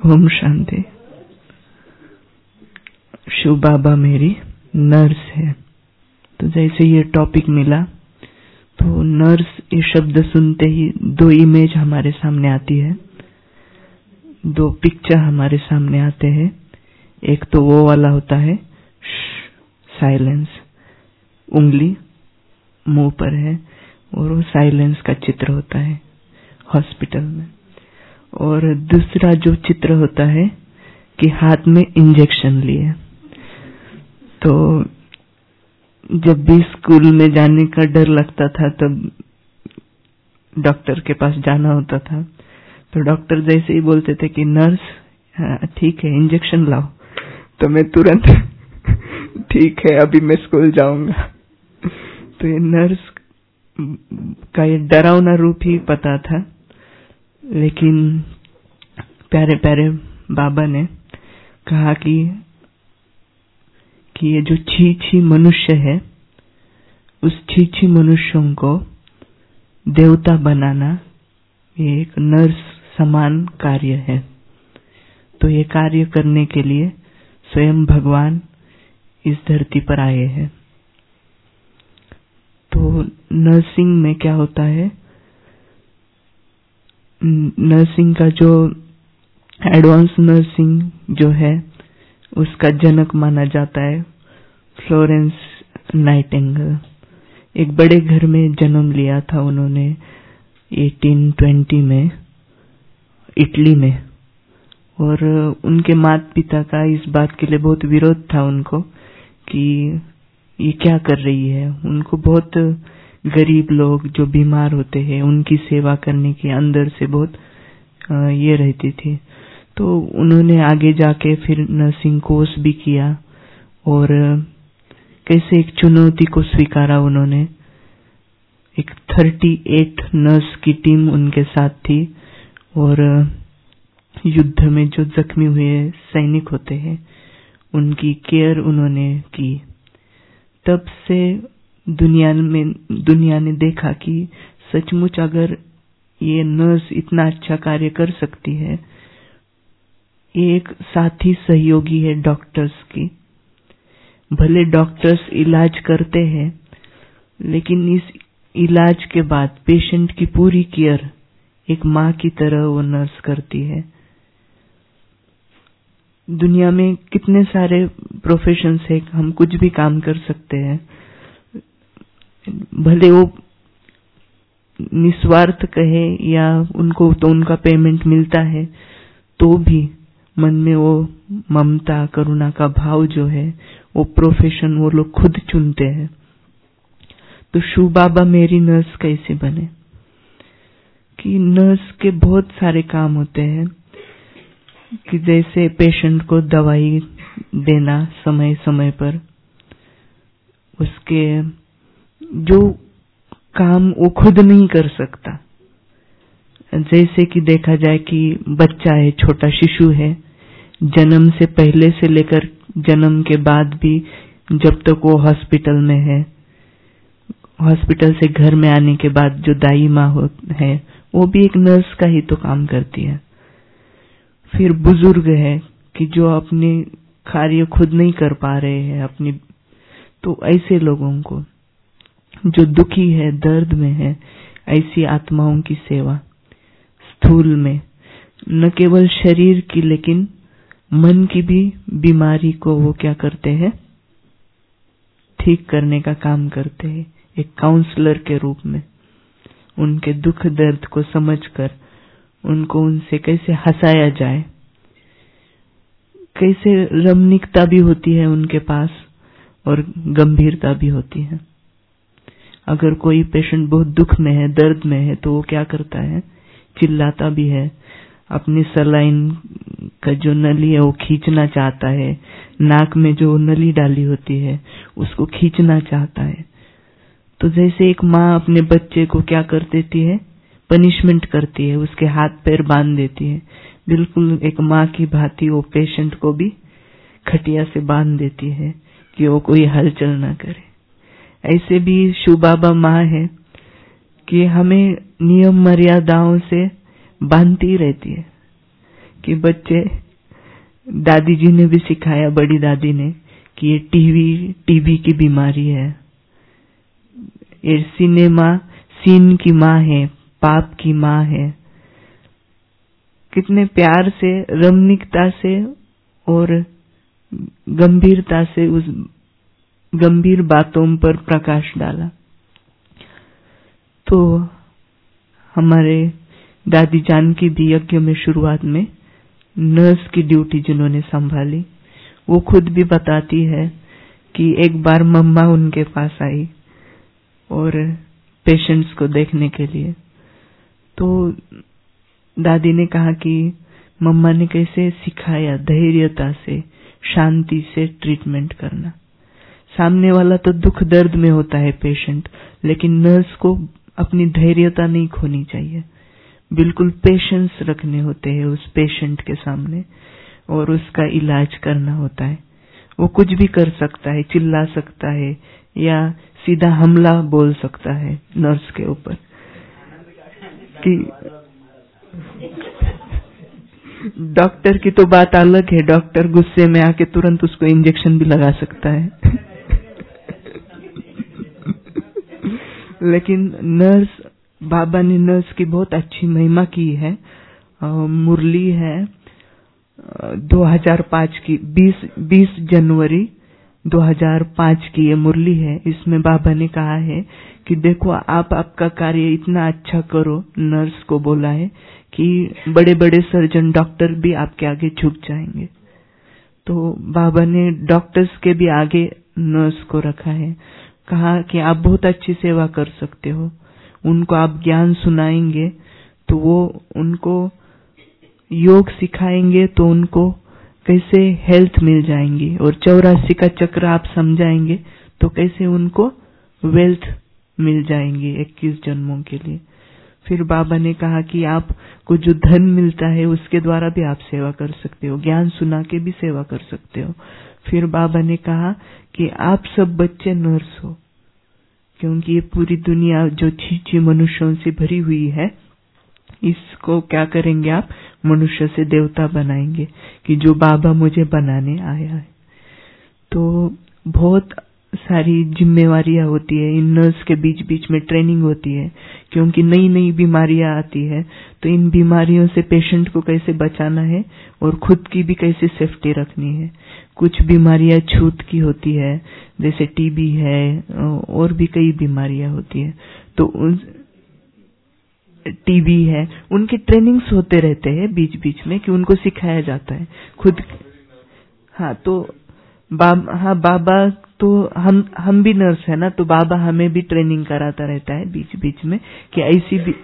ओम शांति। शिव बाबा मेरी नर्स है। तो जैसे ये टॉपिक मिला तो नर्स ये शब्द सुनते ही दो इमेज हमारे सामने आती है, दो पिक्चर हमारे सामने आते हैं। एक तो वो वाला होता है साइलेंस, उंगली मुंह पर है और वो साइलेंस का चित्र होता है हॉस्पिटल में। और दूसरा जो चित्र होता है कि हाथ में इंजेक्शन लिए। तो जब भी स्कूल में जाने का डर लगता था तब डॉक्टर के पास जाना होता था, तो डॉक्टर जैसे ही बोलते थे कि नर्स ठीक है इंजेक्शन लाओ, तो मैं तुरंत ठीक है अभी मैं स्कूल जाऊंगा। तो ये नर्स का ये डरावना रूप ही पता था। लेकिन प्यारे प्यारे बाबा ने कहा कि ये जो छी मनुष्य है, उस छी मनुष्यों को देवता बनाना ये एक नर्स समान कार्य है। तो ये कार्य करने के लिए स्वयं भगवान इस धरती पर आए हैं। तो नर्सिंग में क्या होता है, नर्सिंग का जो एडवांस नर्सिंग जो है उसका जनक माना जाता है फ्लोरेंस नाइटिंगेल। एक बड़े घर में जन्म लिया था उन्होंने 1820 में इटली में। और उनके माता पिता का इस बात के लिए बहुत विरोध था उनको कि ये क्या कर रही है। उनको बहुत गरीब लोग जो बीमार होते हैं उनकी सेवा करने की अंदर से बहुत ये रहती थी। तो उन्होंने आगे जाके फिर नर्सिंग कोर्स भी किया और कैसे एक चुनौती को स्वीकारा उन्होंने। एक 38 नर्स की टीम उनके साथ थी और युद्ध में जो जख्मी हुए सैनिक होते हैं उनकी केयर उन्होंने की। तब से दुनिया ने देखा कि सचमुच अगर ये नर्स इतना अच्छा कार्य कर सकती है, ये एक साथी सहयोगी है डॉक्टर्स की। भले डॉक्टर्स इलाज करते हैं लेकिन इस इलाज के बाद पेशेंट की पूरी केयर एक माँ की तरह वो नर्स करती है। दुनिया में कितने सारे प्रोफेशंस है, हम कुछ भी काम कर सकते हैं, भले वो निस्वार्थ कहे या उनको तो उनका पेमेंट मिलता है, तो भी मन में वो ममता करुणा का भाव जो है वो प्रोफेशन वो लोग खुद चुनते हैं। तो शिव बाबा मेरी नर्स कैसे बने कि नर्स के बहुत सारे काम होते हैं कि जैसे पेशेंट को दवाई देना समय समय पर, उसके जो काम वो खुद नहीं कर सकता। जैसे कि देखा जाए कि बच्चा है, छोटा शिशु है, जन्म से पहले से लेकर जन्म के बाद भी जब तक वो हॉस्पिटल में है, हॉस्पिटल से घर में आने के बाद जो दाई माँ है वो भी एक नर्स का ही तो काम करती है। फिर बुजुर्ग है कि जो अपने कार्य खुद नहीं कर पा रहे हैं अपनी, तो ऐसे लोगों को जो दुखी है, दर्द में है, ऐसी आत्माओं की सेवा स्थूल में न केवल शरीर की लेकिन मन की भी बीमारी को वो क्या करते हैं, ठीक करने का काम करते हैं एक काउंसलर के रूप में। उनके दुख दर्द को समझकर उनको उनसे कैसे हंसाया जाए, कैसे रमणीकता भी होती है उनके पास और गंभीरता भी होती है। अगर कोई पेशेंट बहुत दुख में है, दर्द में है, तो वो क्या करता है, चिल्लाता भी है, अपनी सलाइन का जो नली है वो खींचना चाहता है, नाक में जो नली डाली होती है उसको खींचना चाहता है। तो जैसे एक माँ अपने बच्चे को क्या कर देती है, पनिशमेंट करती है, उसके हाथ पैर बांध देती है, बिल्कुल एक माँ की भांति वो पेशेंट को भी खटिया से बांध देती है कि वो कोई हलचल ना करे। ऐसे भी शिव बाबा माँ है कि हमें नियम मर्यादाओं से बांधती रहती है कि बच्चे, दादी जी ने भी सिखाया, बड़ी दादी ने, कि ये टीबी की बीमारी है, ये सिनेमा सीन की माँ है, पाप की माँ है। कितने प्यार से, रमणीकता से और गंभीरता से उस गंभीर बातों पर प्रकाश डाला। तो हमारे दादी जान की भी यज्ञ में शुरुआत में नर्स की ड्यूटी जिन्होंने संभाली, वो खुद भी बताती है कि एक बार मम्मा उनके पास आई और पेशेंट्स को देखने के लिए। तो दादी ने कहा कि मम्मा ने कैसे सिखाया धैर्यता से, शांति से ट्रीटमेंट करना। सामने वाला तो दुख दर्द में होता है पेशेंट, लेकिन नर्स को अपनी धैर्यता नहीं खोनी चाहिए, बिल्कुल पेशेंस रखने होते हैं उस पेशेंट के सामने और उसका इलाज करना होता है। वो कुछ भी कर सकता है, चिल्ला सकता है या सीधा हमला बोल सकता है नर्स के ऊपर कि डॉक्टर की तो बात अलग है, डॉक्टर गुस्से में आके तुरंत उसको इंजेक्शन भी लगा सकता है लेकिन नर्स, बाबा ने नर्स की बहुत अच्छी महिमा की है। मुरली है 2005 की, 20 जनवरी 2005 की ये मुरली है। इसमें बाबा ने कहा है कि देखो आप आपका कार्य इतना अच्छा करो, नर्स को बोला है कि बड़े बड़े सर्जन डॉक्टर भी आपके आगे झुक जाएंगे। तो बाबा ने डॉक्टर्स के भी आगे नर्स को रखा है, कहा कि आप बहुत अच्छी सेवा कर सकते हो। उनको आप ज्ञान सुनाएंगे तो वो उनको योग सिखाएंगे तो उनको कैसे हेल्थ मिल जाएंगी, और 84 का चक्र आप समझाएंगे तो कैसे उनको वेल्थ मिल जाएंगी 21 जन्मों के लिए। फिर बाबा ने कहा कि आपको जो धन मिलता है उसके द्वारा भी आप सेवा कर सकते हो, ज्ञान सुना के भी सेवा कर सकते हो। फिर बाबा ने कहा कि आप सब बच्चे नर्स हो, क्योंकि ये पूरी दुनिया जो छी मनुष्यों से भरी हुई है, इसको क्या करेंगे आप, मनुष्य से देवता बनाएंगे, कि जो बाबा मुझे बनाने आया है। तो बहुत सारी जिम्मेवारियां होती है, इन नर्स के बीच बीच में ट्रेनिंग होती है, क्योंकि नई नई बीमारियां आती है। तो इन बीमारियों से पेशेंट को कैसे बचाना है और खुद की भी कैसे सेफ्टी रखनी है। कुछ बीमारियां छूत की होती है, जैसे टीबी है, और भी कई बीमारियां होती है। तो टीबी है, उनके ट्रेनिंग्स होते रहते हैं बीच बीच में, कि उनको सिखाया जाता है खुद। हाँ, तो बाबा तो हम भी नर्स है ना, तो बाबा हमें भी ट्रेनिंग कराता रहता है बीच बीच में कि ऐसी भी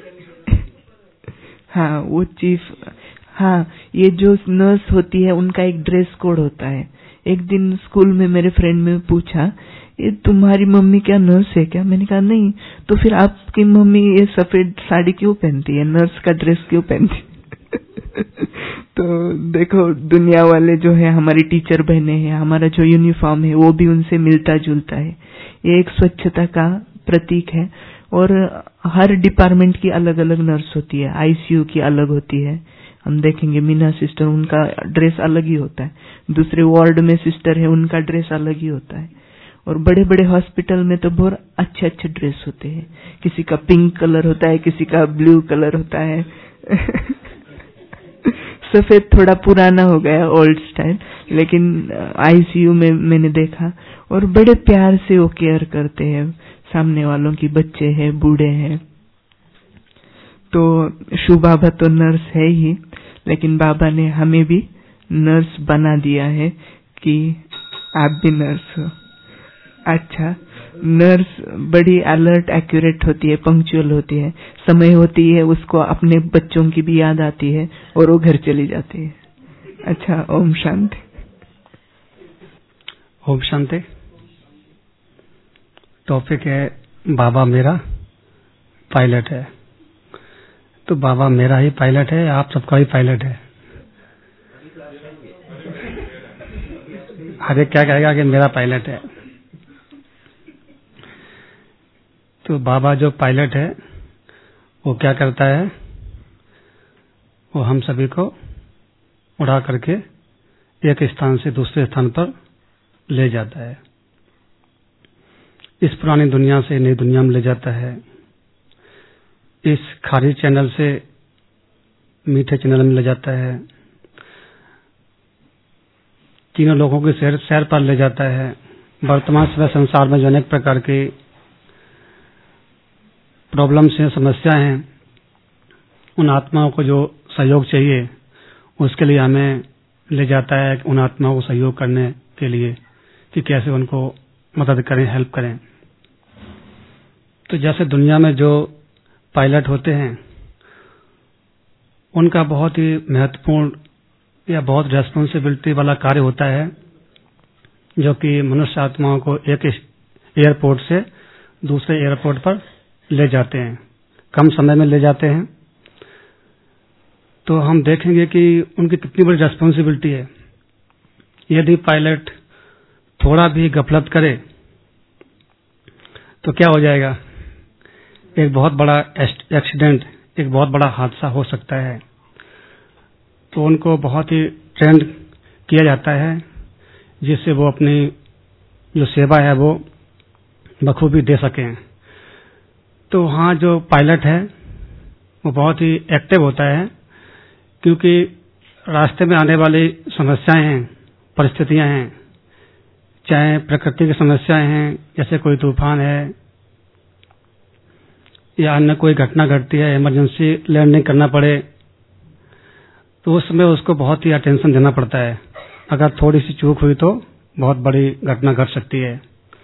हाँ, वो चीफ, हाँ, ये जो नर्स होती है उनका एक ड्रेस कोड होता है। एक दिन स्कूल में मेरे फ्रेंड ने पूछा, ये तुम्हारी मम्मी क्या नर्स है क्या? मैंने कहा नहीं। तो फिर आपकी मम्मी ये सफेद साड़ी क्यों पहनती है, नर्स का ड्रेस क्यों पहनती तो देखो, दुनिया वाले जो है, हमारी टीचर बहने हैं, हमारा जो यूनिफॉर्म है वो भी उनसे मिलता जुलता है। ये एक स्वच्छता का प्रतीक है। और हर डिपार्टमेंट की अलग अलग नर्स होती है, आईसीयू की अलग होती है। हम देखेंगे मीना सिस्टर, उनका ड्रेस अलग ही होता है। दूसरे वार्ड में सिस्टर है, उनका ड्रेस अलग ही होता है। और बड़े बड़े हॉस्पिटल में तो बहुत अच्छे अच्छे ड्रेस होते हैं, किसी का पिंक कलर होता है, किसी का ब्लू कलर होता है सफेद थोड़ा पुराना हो गया, ओल्ड स्टाइल, लेकिन आईसीयू में मैंने देखा, और बड़े प्यार से वो केयर करते हैं सामने वालों की, बच्चे हैं, बूढ़े हैं। तो शू बाबा तो नर्स है ही, लेकिन बाबा ने हमें भी नर्स बना दिया है कि आप भी नर्स हो। अच्छा, नर्स बड़ी अलर्ट, एक्यूरेट होती है, पंक्चुअल होती है, समय होती है उसको अपने बच्चों की भी याद आती है और वो घर चली जाती है। अच्छा, ओम शांति। ओम शांति। टॉपिक है बाबा मेरा पायलट है। तो बाबा मेरा ही पायलट है, आप सबका ही पायलट है। हर एक क्या कहेगा कि मेरा पायलट है। तो बाबा जो पायलट है वो क्या करता है, वो हम सभी को उड़ा करके एक स्थान से दूसरे स्थान पर ले जाता है। इस पुरानी दुनिया से नई दुनिया में ले जाता है। इस खारी चैनल से मीठे चैनल में ले जाता है। तीनों लोगों के सैर पर ले जाता है। वर्तमान समय संसार में जो अनेक प्रकार के प्रॉब्लम्स हैं, समस्याएं हैं, उन आत्माओं को जो सहयोग चाहिए उसके लिए हमें ले जाता है, उन आत्माओं को सहयोग करने के लिए कि कैसे उनको मदद करें, हेल्प करें। तो जैसे दुनिया में जो पायलट होते हैं उनका बहुत ही महत्वपूर्ण या बहुत रेस्पॉन्सिबिलिटी वाला कार्य होता है, जो कि मनुष्य आत्माओं को एक एयरपोर्ट से दूसरे एयरपोर्ट पर ले जाते हैं, कम समय में ले जाते हैं। तो हम देखेंगे कि उनकी कितनी बड़ी रेस्पॉन्सिबिलिटी है। यदि पायलट थोड़ा भी गफलत करे तो क्या हो जाएगा, एक बहुत बड़ा एक्सीडेंट, एक बहुत बड़ा हादसा हो सकता है। तो उनको बहुत ही ट्रेंड किया जाता है जिससे वो अपनी जो सेवा है वो बखूबी दे सकें। तो वहाँ जो पायलट है वो बहुत ही एक्टिव होता है, क्योंकि रास्ते में आने वाली समस्याएं हैं, परिस्थितियां हैं, चाहे प्रकृति की समस्याएं हैं, जैसे कोई तूफान है या अन्य कोई घटना घटती है, इमरजेंसी लैंडिंग करना पड़े, तो उस समय उसको बहुत ही अटेंशन देना पड़ता है। अगर थोड़ी सी चूक हुई तो बहुत बड़ी घटना घट सकती है।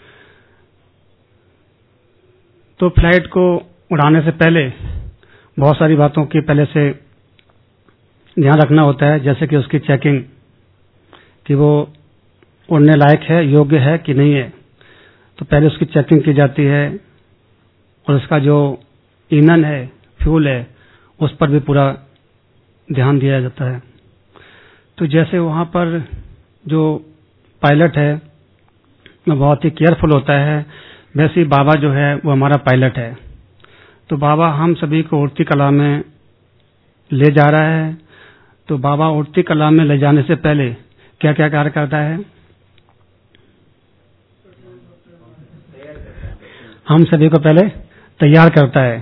तो फ्लाइट को उड़ाने से पहले बहुत सारी बातों की पहले से ध्यान रखना होता है, जैसे कि उसकी चेकिंग कि वो उड़ने लायक है, योग्य है कि नहीं है। तो पहले उसकी चेकिंग की जाती है और उसका जो ईंधन है, फ्यूल है, उस पर भी पूरा ध्यान दिया जाता है। तो जैसे वहाँ पर जो पायलट है वो बहुत ही केयरफुल होता है, वैसे ही बाबा जो है वो हमारा पायलट है। तो बाबा हम सभी को उड़ती कला में ले जा रहा है। तो बाबा उड़ती कला में ले जाने से पहले क्या क्या कार्य करता है, हम सभी को पहले तैयार करता है।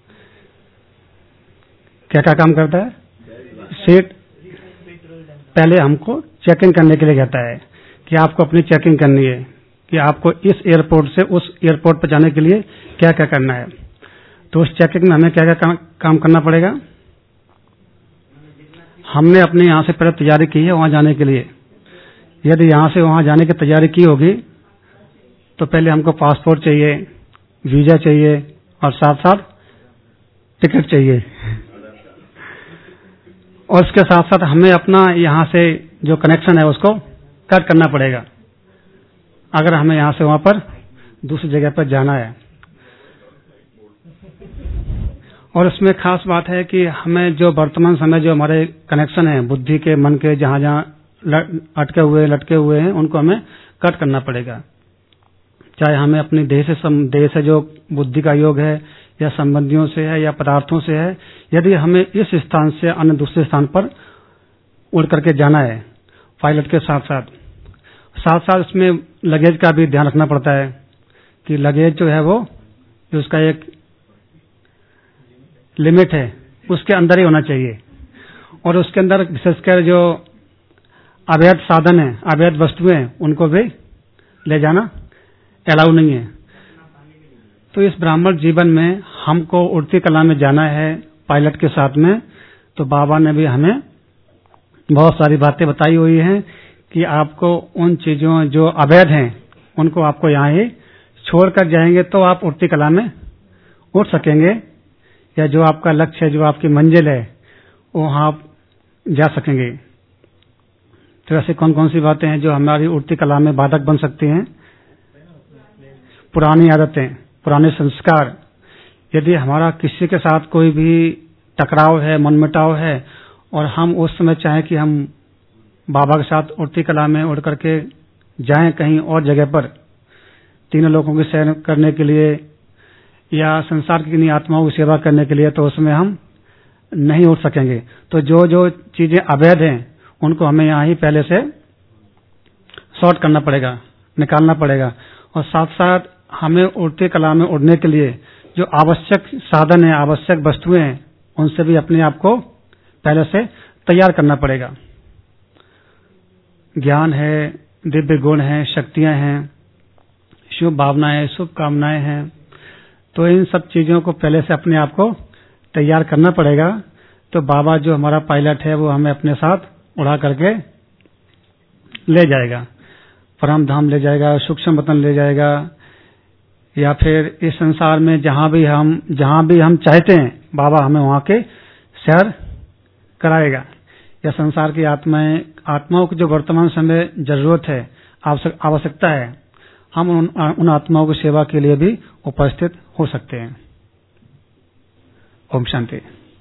क्या क्या काम करता है, सीट पहले हमको चेकिंग करने के लिए कहता है कि आपको अपनी चेकिंग करनी है कि आपको इस एयरपोर्ट से उस एयरपोर्ट पर जाने के लिए क्या क्या करना है। तो उस चेकिंग में हमें क्या क्या काम करना पड़ेगा। हमने अपने यहाँ से पहले तैयारी की है वहां जाने के लिए। यदि यहाँ से वहां जाने की तैयारी की होगी तो पहले हमको पासपोर्ट चाहिए, वीजा चाहिए और साथ साथ टिकट चाहिए। और उसके साथ साथ हमें अपना यहाँ से जो कनेक्शन है उसको कट करना पड़ेगा, अगर हमें यहाँ से वहां पर दूसरी जगह पर जाना है। और उसमें खास बात है कि हमें जो वर्तमान समय जो हमारे कनेक्शन है बुद्धि के, मन के, जहां जहां अटके हुए लटके हुए हैं, उनको हमें कट करना पड़ेगा। चाहे हमें अपनी देह से जो बुद्धि का योग है या संबंधियों से है या पदार्थों से है, यदि हमें इस स्थान से अन्य दूसरे स्थान पर उड़ करके जाना है पायलट के साथ साथ उसमें लगेज का भी ध्यान रखना पड़ता है कि लगेज जो है वो उसका एक लिमिट है, उसके अंदर ही होना चाहिए। और उसके अंदर विशेषकर जो अवैध साधन है, अवैध वस्तुएं, उनको भी ले जाना अलाउ नहीं है। तो इस ब्राह्मण जीवन में हमको उड़ती कला में जाना है पायलट के साथ में। तो बाबा ने भी हमें बहुत सारी बातें बताई हुई हैं कि आपको उन चीजों जो अवैध हैं उनको आपको यहाँ ही छोड़कर जाएंगे तो आप उड़ती कला में उड़ सकेंगे, या जो आपका लक्ष्य है, जो आपकी मंजिल है, वहां आप जा सकेंगे। तो ऐसे कौन कौन सी बातें हैं जो हमारी उड़ती कला में बाधक बन सकती हैं। पुरानी आदतें, पुराने संस्कार। यदि हमारा किसी के साथ कोई भी टकराव है, मनमुटाव है, और हम उस समय चाहें कि हम बाबा के साथ उड़ती कला में उड़ करके जाएं कहीं और जगह पर तीनों लोगों की सेवा करने के लिए या संसार की किन्हीं आत्माओं की सेवा करने के लिए, तो उसमें हम नहीं उड़ सकेंगे। तो जो जो चीजें अवैध हैं उनको हमें यहाँ ही पहले से सॉर्ट करना पड़ेगा, निकालना पड़ेगा। और साथ साथ हमें उड़ती कला में उड़ने के लिए जो आवश्यक साधन है, आवश्यक वस्तुएं हैं, उनसे भी अपने आप को पहले से तैयार करना पड़ेगा। ज्ञान है, दिव्य गुण है, शक्तियां हैं, शुभ भावनाएं, शुभ कामनाएं हैं, तो इन सब चीजों को पहले से अपने आप को तैयार करना पड़ेगा। तो बाबा जो हमारा पायलट है वो हमें अपने साथ उड़ा करके ले जाएगा, परम धाम ले जाएगा, सूक्ष्म वतन ले जाएगा, या फिर इस संसार में जहां भी हम चाहते हैं बाबा हमें वहां के सैर कराएगा। या संसार की आत्माओं की जो वर्तमान समय जरूरत है, आवश्यकता है, हम उन आत्माओं की सेवा के लिए भी उपस्थित हो सकते हैं। ओम शांति।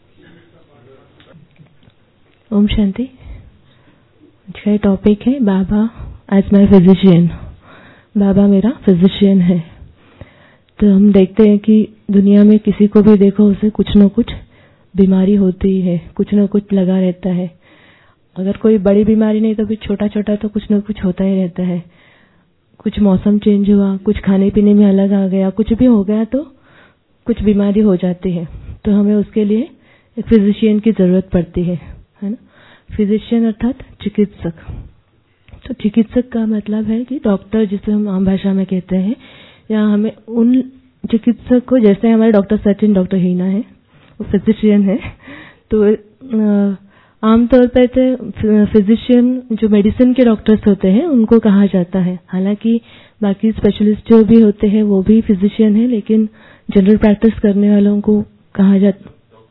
ओम शांति। आज का टॉपिक है Baba as my physician. Baba मेरा फिजिशियन है। तो हम देखते हैं कि दुनिया में किसी को भी देखो उसे कुछ न कुछ बीमारी होती है, कुछ न कुछ लगा रहता है। अगर कोई बड़ी बीमारी नहीं तो भी छोटा छोटा तो कुछ न कुछ होता ही रहता है। कुछ मौसम चेंज हुआ, कुछ खाने पीने में अलग आ गया, कुछ भी हो गया तो कुछ बीमारी हो जाती है। तो हमें उसके लिए एक फिजिशियन की जरूरत पड़ती है ना। फिजिशियन अर्थात चिकित्सक। तो चिकित्सक का मतलब है कि डॉक्टर, जिसे हम आम भाषा में कहते हैं, या हमें उन चिकित्सक को, जैसे हमारे डॉक्टर सचिन, डॉक्टर हीना है, वो फिजिशियन है। तो आमतौर पर फिजिशियन जो मेडिसिन के डॉक्टर्स होते हैं उनको कहा जाता है। हालांकि बाकी स्पेशलिस्ट जो भी होते हैं वो भी फिजिशियन है, लेकिन जनरल प्रैक्टिस करने वालों को कहा जाता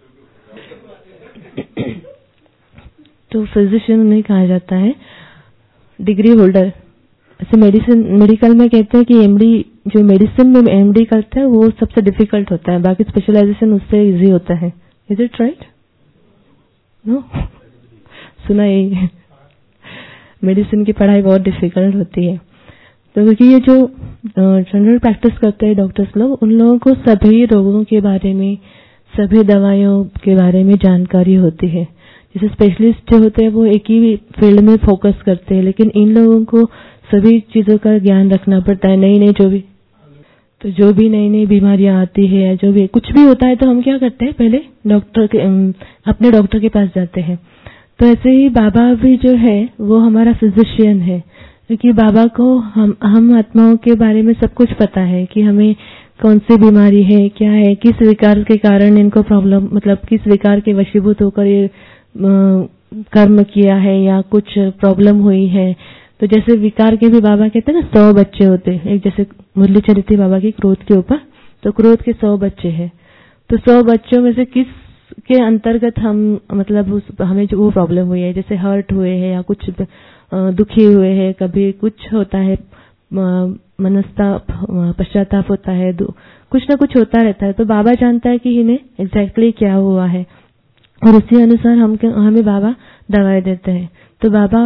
तो फिजिशियन नहीं कहा जाता है। डिग्री होल्डर, ऐसे मेडिकल में कहते हैं कि एमडी, जो मेडिसिन में एमडी करता है वो सबसे डिफिकल्ट होता है, बाकी स्पेशलाइजेशन उससे इजी होता है। Is it right? नो, सुना यही। मेडिसिन की पढ़ाई बहुत डिफिकल्ट होती है। तो क्योंकि ये जो जनरल प्रैक्टिस करते हैं डॉक्टर्स लोग, उन लोगों को सभी रोगों के बारे में, सभी दवाइयों के बारे में जानकारी होती है। जैसे स्पेशलिस्ट जो होते हैं वो एक ही फील्ड में फोकस करते हैं, लेकिन इन लोगों को सभी चीजों का ज्ञान रखना पड़ता है। नई जो भी नई बीमारियां आती है या जो भी कुछ भी होता है तो हम क्या करते हैं, पहले अपने डॉक्टर के पास जाते हैं। तो ऐसे ही बाबा भी जो है वो हमारा फिजिशियन है, क्योंकि बाबा को हम आत्माओं के बारे में सब कुछ पता है कि हमें कौन सी बीमारी है, क्या है, किस विकार के कारण इनको प्रॉब्लम, मतलब किस विकार के वशीभूत होकर ये कर्म किया है या कुछ प्रॉब्लम हुई है। तो जैसे विकार के भी बाबा कहते हैं ना 100 बच्चे होते हैं। एक जैसे मुरली चली थी बाबा की क्रोध के ऊपर, तो क्रोध के 100 बच्चे हैं। तो 100 बच्चों में से किस के अंतर्गत हम, मतलब हमें जो वो प्रॉब्लम हुई है, जैसे हर्ट हुए हैं या कुछ दुखी हुए हैं, कभी कुछ होता है, मनस्ताप, पश्चाताप होता है, कुछ ना कुछ होता रहता है। तो बाबा जानता है कि इन्हें एग्जैक्टली क्या हुआ है और उसी अनुसार हमें बाबा दवाई देते हैं। तो बाबा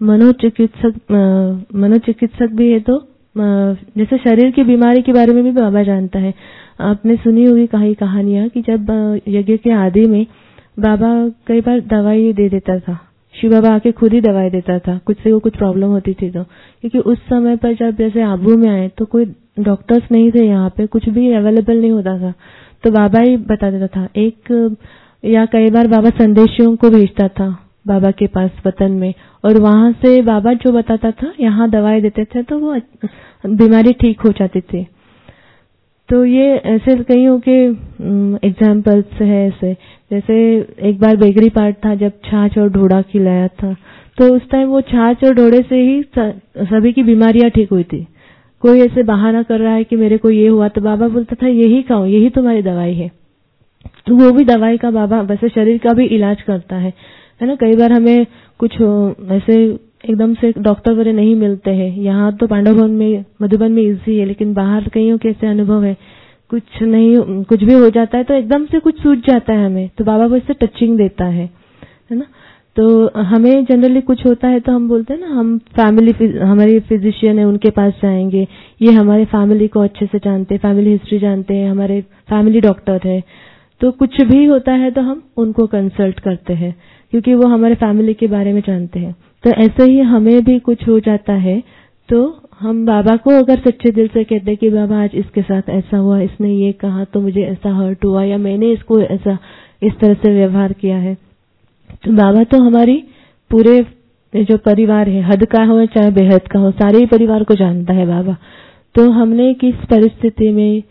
मनोचिकित्सक भी है। तो जैसे शरीर की बीमारी के बारे में भी बाबा जानता है। आपने सुनी होगी कहानियां कि जब यज्ञ के आदि में बाबा कई बार दवाई दे देता था, शिव बाबा आके खुद ही दवाई देता था कुछ से कुछ प्रॉब्लम होती थी तो, क्योंकि उस समय पर जब जैसे आबू में आए तो कोई डॉक्टर्स नहीं थे, यहाँ पे कुछ भी अवेलेबल नहीं होता था, तो बाबा ही बता देता था। या कई बार बाबा संदेशियों को भेजता था बाबा के पास वतन में, और वहां से बाबा जो बताता था यहाँ दवाई देते थे तो वो बीमारी ठीक हो जाती थी। तो ये ऐसे कईयों के एग्जाम्पल्स है ऐसे। जैसे एक बार बेकरी पार्ट था जब छाछ और ढोड़ा खिलाया था, तो उस टाइम वो छाछ और ढोड़े से ही सभी की बीमारियां ठीक हुई थी। कोई ऐसे बहाना कर रहा है कि मेरे को ये हुआ, तो बाबा बोलता था यही खाओ, यही तुम्हारी दवाई है। तो वो भी दवाई का बाबा वैसे शरीर का भी इलाज करता है ना। कई बार हमें कुछ ऐसे एकदम से डॉक्टर वगैरह नहीं मिलते हैं। यहाँ तो पांडव भवन में, मधुबन में इजी है, लेकिन बाहर कईयों के ऐसे अनुभव है कुछ नहीं, कुछ भी हो जाता है तो एकदम से कुछ सूझ जाता है हमें, तो बाबा वो इससे टचिंग देता है ना। तो हमें जनरली कुछ होता है तो हम बोलते हैं ना, हम हमारी फिजिशियन है उनके पास जाएंगे, ये हमारे फैमिली को अच्छे से जानते हैं, फैमिली हिस्ट्री जानते हैं, हमारे फैमिली डॉक्टर है। तो कुछ भी होता है तो हम उनको कंसल्ट करते हैं, क्योंकि वो हमारे फैमिली के बारे में जानते हैं। तो ऐसे ही हमें भी कुछ हो जाता है तो हम बाबा को अगर सच्चे दिल से कहते हैं कि बाबा आज इसके साथ ऐसा हुआ, इसने ये कहा तो मुझे ऐसा हर्ट हुआ, या मैंने इसको ऐसा इस तरह से व्यवहार किया है, तो बाबा तो हमारी पूरे जो परिवार है, हद का हो चाहे बेहद का हो, सारे ही परिवार को जानता है बाबा। तो हमने किस परिस्थिति में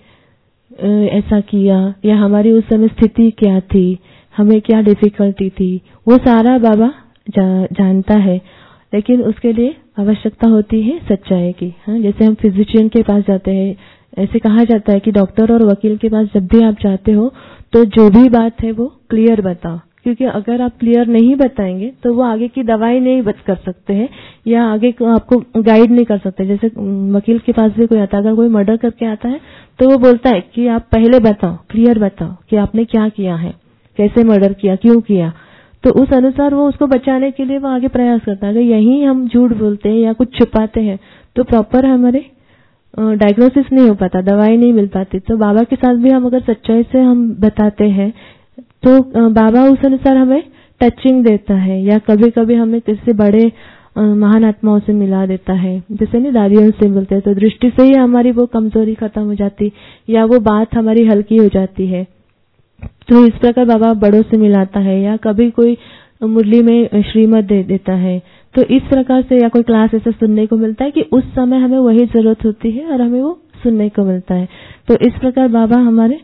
ऐसा किया या हमारी उस समय स्थिति क्या थी, हमें क्या डिफिकल्टी थी, वो सारा बाबा जानता है। लेकिन उसके लिए आवश्यकता होती है सच्चाई की। हाँ, जैसे हम फिजिशियन के पास जाते हैं, ऐसे कहा जाता है कि डॉक्टर और वकील के पास जब भी आप जाते हो तो जो भी बात है वो क्लियर बताओ, क्योंकि अगर आप क्लियर नहीं बताएंगे तो वो आगे की दवाई नहीं कर सकते हैं या आगे को आपको गाइड नहीं कर सकते। जैसे वकील के पास भी कोई आता है, अगर कोई मर्डर करके आता है तो वो बोलता है कि आप पहले बताओ, क्लियर बताओ कि आपने क्या किया है, कैसे मर्डर किया, क्यों किया, तो उस अनुसार वो उसको बचाने के लिए वो आगे प्रयास करता है। अगर यही हम झूठ बोलते हैं या कुछ छुपाते हैं तो प्रॉपर हमारे डायग्नोसिस नहीं हो पाता, दवाई नहीं मिल पाती। तो बाबा के साथ भी हम अगर सच्चाई से हम बताते हैं तो बाबा उस अनुसार हमें टचिंग देता है, या कभी कभी हमें किसी बड़े महान आत्माओं से मिला देता है, जैसे नहीं दादियों से मिलते हैं, तो दृष्टि से ही हमारी वो कमजोरी खत्म हो जाती या वो बात हमारी हल्की हो जाती है। तो इस प्रकार बाबा बड़ों से मिलाता है, या कभी कोई मुरली में श्रीमत दे देता है, तो इस प्रकार से, या कोई क्लास ऐसा सुनने को मिलता है कि उस समय हमें वही जरूरत होती है और हमें वो सुनने को मिलता है। तो इस प्रकार बाबा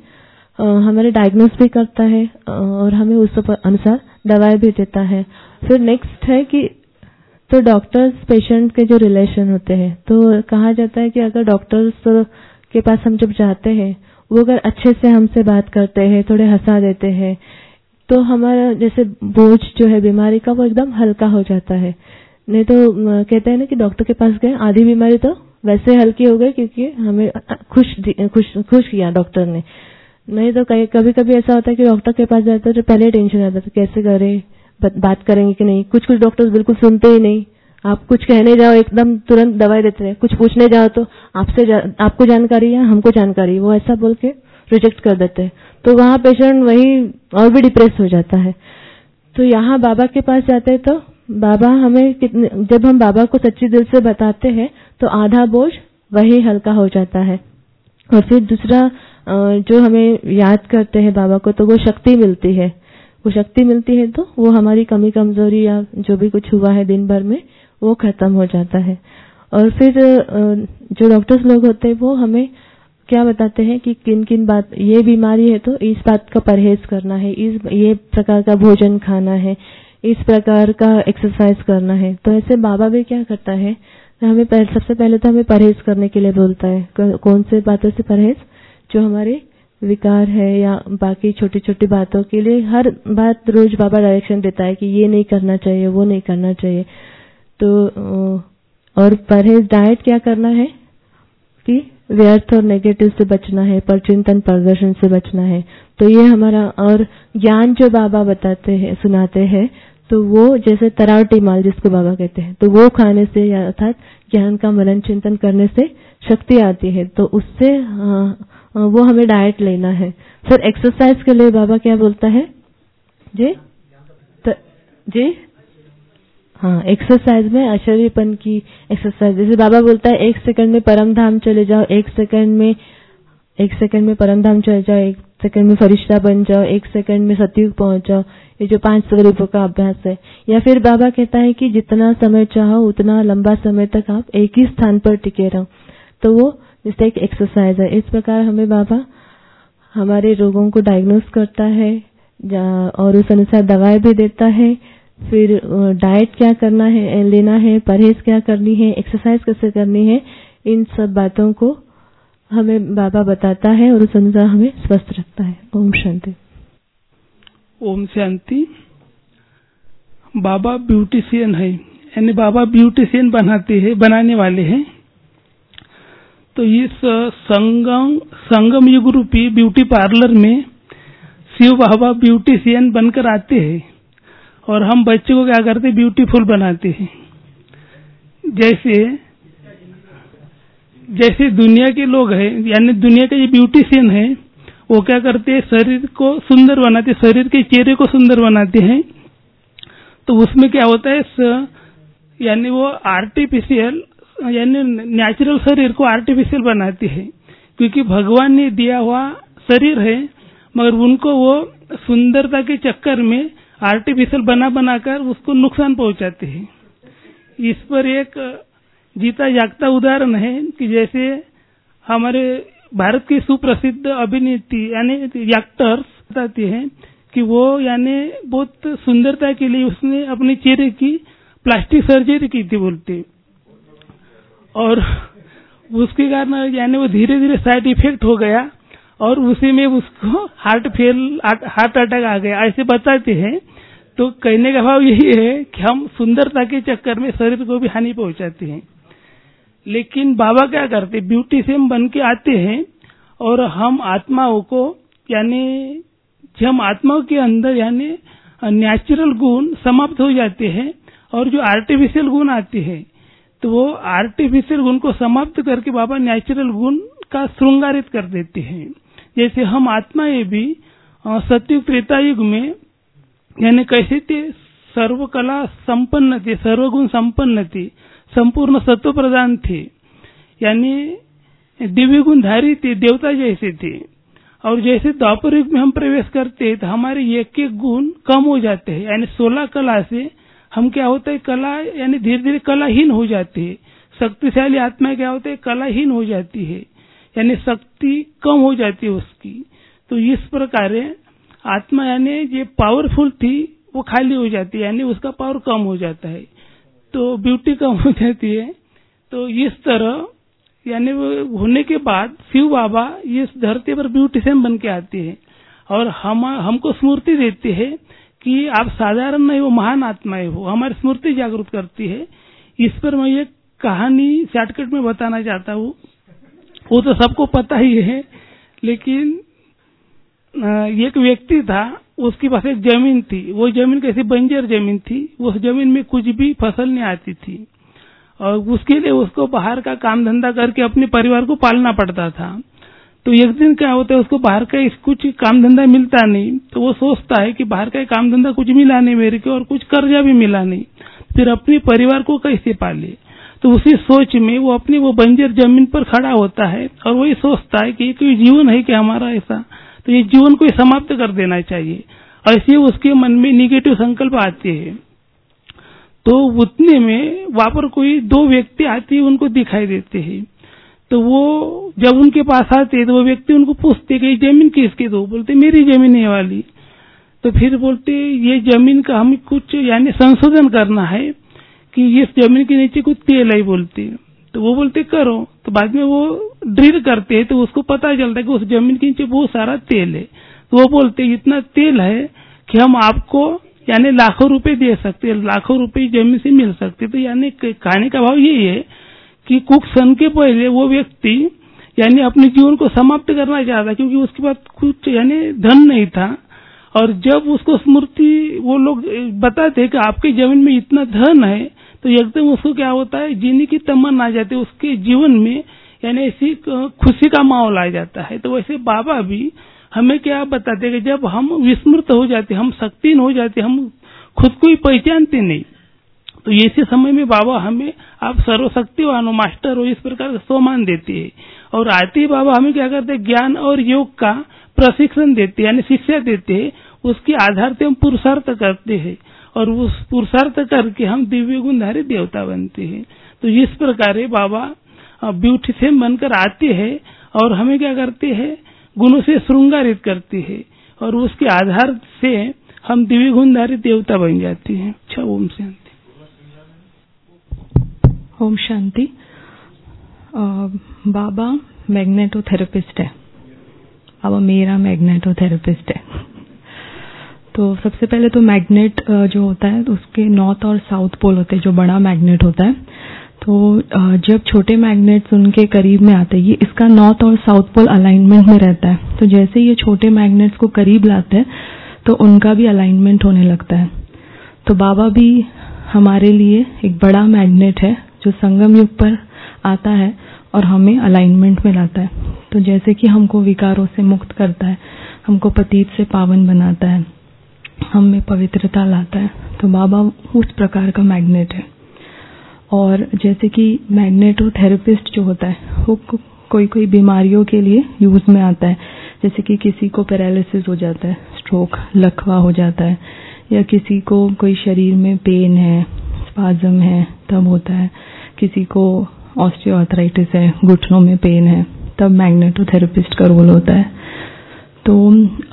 हमारे डायग्नोस भी करता है और हमें उस अनुसार दवाई भी देता है। फिर नेक्स्ट है कि तो डॉक्टर्स पेशेंट के जो रिलेशन होते हैं, तो कहा जाता है कि अगर डॉक्टर्स के पास हम जब जाते हैं, वो अगर अच्छे से हमसे बात करते हैं, थोड़े हंसा देते हैं, तो हमारा जैसे बोझ जो है बीमारी का वो एकदम हल्का हो जाता है। नहीं तो कहते हैं ना कि डॉक्टर के पास गए, आधी बीमारी तो वैसे हल्की हो गई क्योंकि हमें खुश किया डॉक्टर ने। नहीं तो कभी कभी ऐसा होता है कि डॉक्टर के पास जाते हैं तो पहले टेंशन आता है, कैसे करें, बात करेंगे कि नहीं। कुछ डॉक्टर्स बिल्कुल सुनते ही नहीं, आप कुछ कहने जाओ एकदम तुरंत दवाई देते हैं, कुछ पूछने जाओ तो आपको जानकारी है, हमको जानकारी, वो ऐसा बोल के रिजेक्ट कर देते हैं। तो वहाँ पेशेंट वही और भी डिप्रेस हो जाता है। तो यहाँ बाबा के पास जाते हैं तो बाबा हमें जब हम बाबा को सच्ची दिल से बताते हैं तो आधा बोझ वही हल्का हो जाता है। और फिर दूसरा जो हमें याद करते हैं बाबा को, तो वो शक्ति मिलती है। वो शक्ति मिलती है तो वो हमारी कमी कमजोरी या जो भी कुछ हुआ है दिन भर में वो खत्म हो जाता है। और फिर जो डॉक्टर्स लोग होते हैं वो हमें क्या बताते हैं कि किन किन बात, ये बीमारी है तो इस बात का परहेज करना है, ये प्रकार का भोजन खाना है, इस प्रकार का एक्सरसाइज करना है। तो ऐसे बाबा भी क्या करता है, हमें सबसे पहले तो हमें परहेज करने के लिए बोलता है। कौन से बातों से परहेज, जो हमारे विकार है या बाकी छोटी छोटी बातों के लिए हर बात रोज बाबा डायरेक्शन देता है कि ये नहीं करना चाहिए, वो नहीं करना चाहिए। तो और परहेज डाइट क्या करना है कि व्यर्थ और नेगेटिव से बचना है, पर चिंतन प्रदर्शन से बचना है। तो ये हमारा, और ज्ञान जो बाबा बताते हैं सुनाते हैं, तो वो जैसे तरावटी माल जिसको बाबा कहते हैं, तो वो खाने से अर्थात ज्ञान का मनन चिंतन करने से शक्ति आती है। तो उससे वो हमें डाइट लेना है। फिर एक्सरसाइज के लिए बाबा क्या बोलता है जी हाँ, एक्सरसाइज में आश्चर्यपन की एक्सरसाइज, जैसे बाबा बोलता है 1 सेकंड में परम धाम चले जाओ, 1 सेकंड में परम धाम चले जाओ, 1 सेकंड में फरिश्ता बन जाओ, 1 सेकंड में सतयुग पहुंच जाओ। ये जो 5 स्वरूपों का अभ्यास है। या फिर बाबा कहता है कि जितना समय चाहो उतना लंबा समय तक आप एक ही स्थान पर टिके रहो। तो वो जैसे एक एक्सरसाइज है। इस प्रकार हमें बाबा हमारे रोगों को डायग्नोस करता है और उस अनुसार दवाई भी देता है। फिर डाइट क्या करना है, लेना है, परहेज क्या करनी है, एक्सरसाइज कैसे करनी है, इन सब बातों को हमें बाबा बताता है और उस अनुसार हमें स्वस्थ रखता है। ओम शांति। ओम शांति। बाबा ब्यूटिशियन है, यानी बाबा ब्यूटिशियन बनाने वाले हैं। तो इस संगम युग रूपी ब्यूटी पार्लर में शिव बाबा ब्यूटिशियन बनकर आते हैं और हम बच्चों को क्या करते हैं, ब्यूटीफुल बनाते हैं। जैसे दुनिया के लोग हैं, यानी दुनिया के ये ब्यूटिशियन है, वो क्या करते हैं, शरीर को सुंदर बनाते, शरीर के चेहरे को सुंदर बनाते हैं तो उसमें क्या होता है, यानी वो आर्टिफिशियल यानी नेचुरल शरीर को आर्टिफिशियल बनाती है, क्योंकि भगवान ने दिया हुआ शरीर है, मगर उनको वो सुंदरता के चक्कर में आर्टिफिशियल बनाकर उसको नुकसान पहुंचाते हैं। इस पर एक जीता जागता उदाहरण है कि जैसे हमारे भारत की सुप्रसिद्ध अभिनेत्री यानी एक्टर्स बताती हैं कि वो यानी बहुत सुंदरता के लिए उसने अपने चेहरे की प्लास्टिक सर्जरी की थी बोलते, और उसके कारण यानी वो धीरे धीरे साइड इफेक्ट हो गया और उसी में उसको हार्ट अटैक आ गया, ऐसे बताते हैं। तो कहने का भाव यही है कि हम सुंदरता के चक्कर में शरीर को भी हानि पहुंचाते हैं। लेकिन बाबा क्या करते, ब्यूटीशियन बन के आते हैं और हम आत्माओं को यानी हम आत्माओं के अंदर यानी नेचुरल गुण समाप्त हो जाते हैं और जो आर्टिफिशियल गुण आते हैं तो वो आर्टिफिशियल गुण को समाप्त करके बाबा नेचुरल गुण का श्रृंगारित कर देते हैं। जैसे हम आत्माएं भी सतयुग त्रेता युग में यानी कैसे थे, सर्वकला संपन्न थे, सर्वगुण संपन्न थे, संपूर्ण सत्व प्रदान थे, यानी दिव्य गुणधारी थे, देवता जैसे थे। और जैसे द्वापर युग में हम प्रवेश करते हैं तो हमारे एक एक गुण कम हो जाते हैं, यानी 16 कला से हम क्या होता है, कला यानी धीरे धीरे कलाहीन हो जाती है। शक्तिशाली आत्मा क्या होता है, कलाहीन हो जाती है, यानी शक्ति कम हो जाती है उसकी। तो इस प्रकार आत्मा यानी जो पावरफुल थी वो खाली हो जाती है, यानी उसका पावर कम हो जाता है, तो ब्यूटी कम हो जाती है। तो इस तरह यानी वो होने के बाद शिव बाबा इस धरती पर ब्यूटीशियन बन के आते हैं और हमको स्मृति देते हैं कि आप साधारण नहीं हो, महान आत्माएं हो, हमारी स्मृति जागृत करती है। इस पर मैं एक कहानी शॉर्टकट में बताना चाहता हूँ, वो तो सबको पता ही है, लेकिन एक व्यक्ति था, उसके पास एक जमीन थी, वो जमीन कैसी बंजर जमीन थी, उस जमीन में कुछ भी फसल नहीं आती थी और उसके लिए उसको बाहर का काम धंधा करके अपने परिवार को पालना पड़ता था। तो एक दिन क्या होता है, उसको बाहर का कुछ काम धंधा मिलता नहीं, तो वो सोचता है कि बाहर का काम धंधा कुछ मिला नहीं मेरे को और कुछ कर्जा भी मिला नहीं, फिर अपने परिवार को कैसे पाले। तो उसी सोच में वो अपनी वो बंजर जमीन पर खड़ा होता है और वही सोचता है कि ये कोई जीवन है कि हमारा ऐसा, तो ये जीवन को समाप्त कर देना चाहिए। ऐसे उसके मन में निगेटिव संकल्प आते हैं। तो उतने में वहां पर कोई 2 व्यक्ति आते हैं, उनको दिखाई देते हैं। तो वो जब उनके पास आते तो वो व्यक्ति उनको पूछते कि जमीन किसकी, तो बोलते मेरी जमीन है वाली। तो फिर बोलते ये जमीन का हमें कुछ यानी संशोधन करना है कि इस जमीन के नीचे कुछ तेल है बोलते। तो वो बोलते करो। तो बाद में वो ड्रिल करते हैं तो उसको पता चलता है कि उस जमीन के नीचे बहुत सारा तेल है। तो वो बोलते इतना तेल है कि हम आपको यानी लाखों रुपए दे सकते हैं, लाखों रुपए जमीन से मिल सकते। तो यानी कहने का भाव यही है कि कुछ सन के पहले वो व्यक्ति यानी अपने जीवन को समाप्त करना चाहता, क्योंकि उसके पास कुछ यानी धन नहीं था। और जब उसको स्मृति वो लोग बताते हैं कि आपके जमीन में इतना धन है, तो एकदम उसको क्या होता है, जीने की तमन्ना आ जाती है उसके जीवन में, यानी ऐसी खुशी का माहौल आ जाता है। तो वैसे बाबा भी हमें क्या बताते हैं कि जब हम विस्मृत हो जाते, हम शक्तिहीन हो जाते, हम खुद को ही पहचानते नहीं, तो ऐसे समय में बाबा हमें आप सर्वशक्तिवान हो, मास्टर हो, इस प्रकार का सम्मान देते हैं। और आते ही बाबा हमें क्या करते हैं, ज्ञान और योग का प्रशिक्षण देते हैं, यानी शिक्षा देते हैं। उसके आधार से हम पुरुषार्थ करते हैं और उस पुरुषार्थ करके हम दिव्य गुणधारी देवता बनते हैं। तो इस प्रकार बाबा ब्यूटीशियन बनकर आते हैं और हमें क्या करते हैं, गुणों से श्रृंगारित करते हैं और उसके आधार से हम दिव्य गुणधारी देवता बन जाते हैं। अच्छा, ओम शांति। ओम शांति। बाबा मैग्नेटोथेरेपिस्ट है, बाबा मेरा मैग्नेटोथेरेपिस्ट है। तो सबसे पहले तो मैग्नेट जो होता है उसके नॉर्थ और साउथ पोल होते हैं, जो बड़ा मैग्नेट होता है। तो जब छोटे मैग्नेट्स उनके करीब में आते हैं, ये इसका नॉर्थ और साउथ पोल अलाइनमेंट में रहता है। तो जैसे ये छोटे मैग्नेट्स को करीब लाते हैं तो उनका भी अलाइनमेंट होने लगता है। तो बाबा भी हमारे लिए एक बड़ा मैग्नेट है जो संगम युग पर आता है और हमें अलाइनमेंट में लाता है। तो जैसे कि हमको विकारों से मुक्त करता है, हमको पतित से पावन बनाता है, हम में पवित्रता लाता है। तो बाबा उस प्रकार का मैग्नेट है। और जैसे कि मैग्नेटोथेरेपिस्ट जो होता है वो कोई बीमारियों के लिए यूज में आता है। जैसे कि किसी को पैरालिसिस हो जाता है, स्ट्रोक, लकवा हो जाता है, या किसी को कोई शरीर में पेन है, स्पाज्म है, तब होता है। किसी को ऑस्टियोआर्थराइटिस है, घुटनों में पेन है, तब मैग्नेटोथेरेपिस्ट का रोल होता है। तो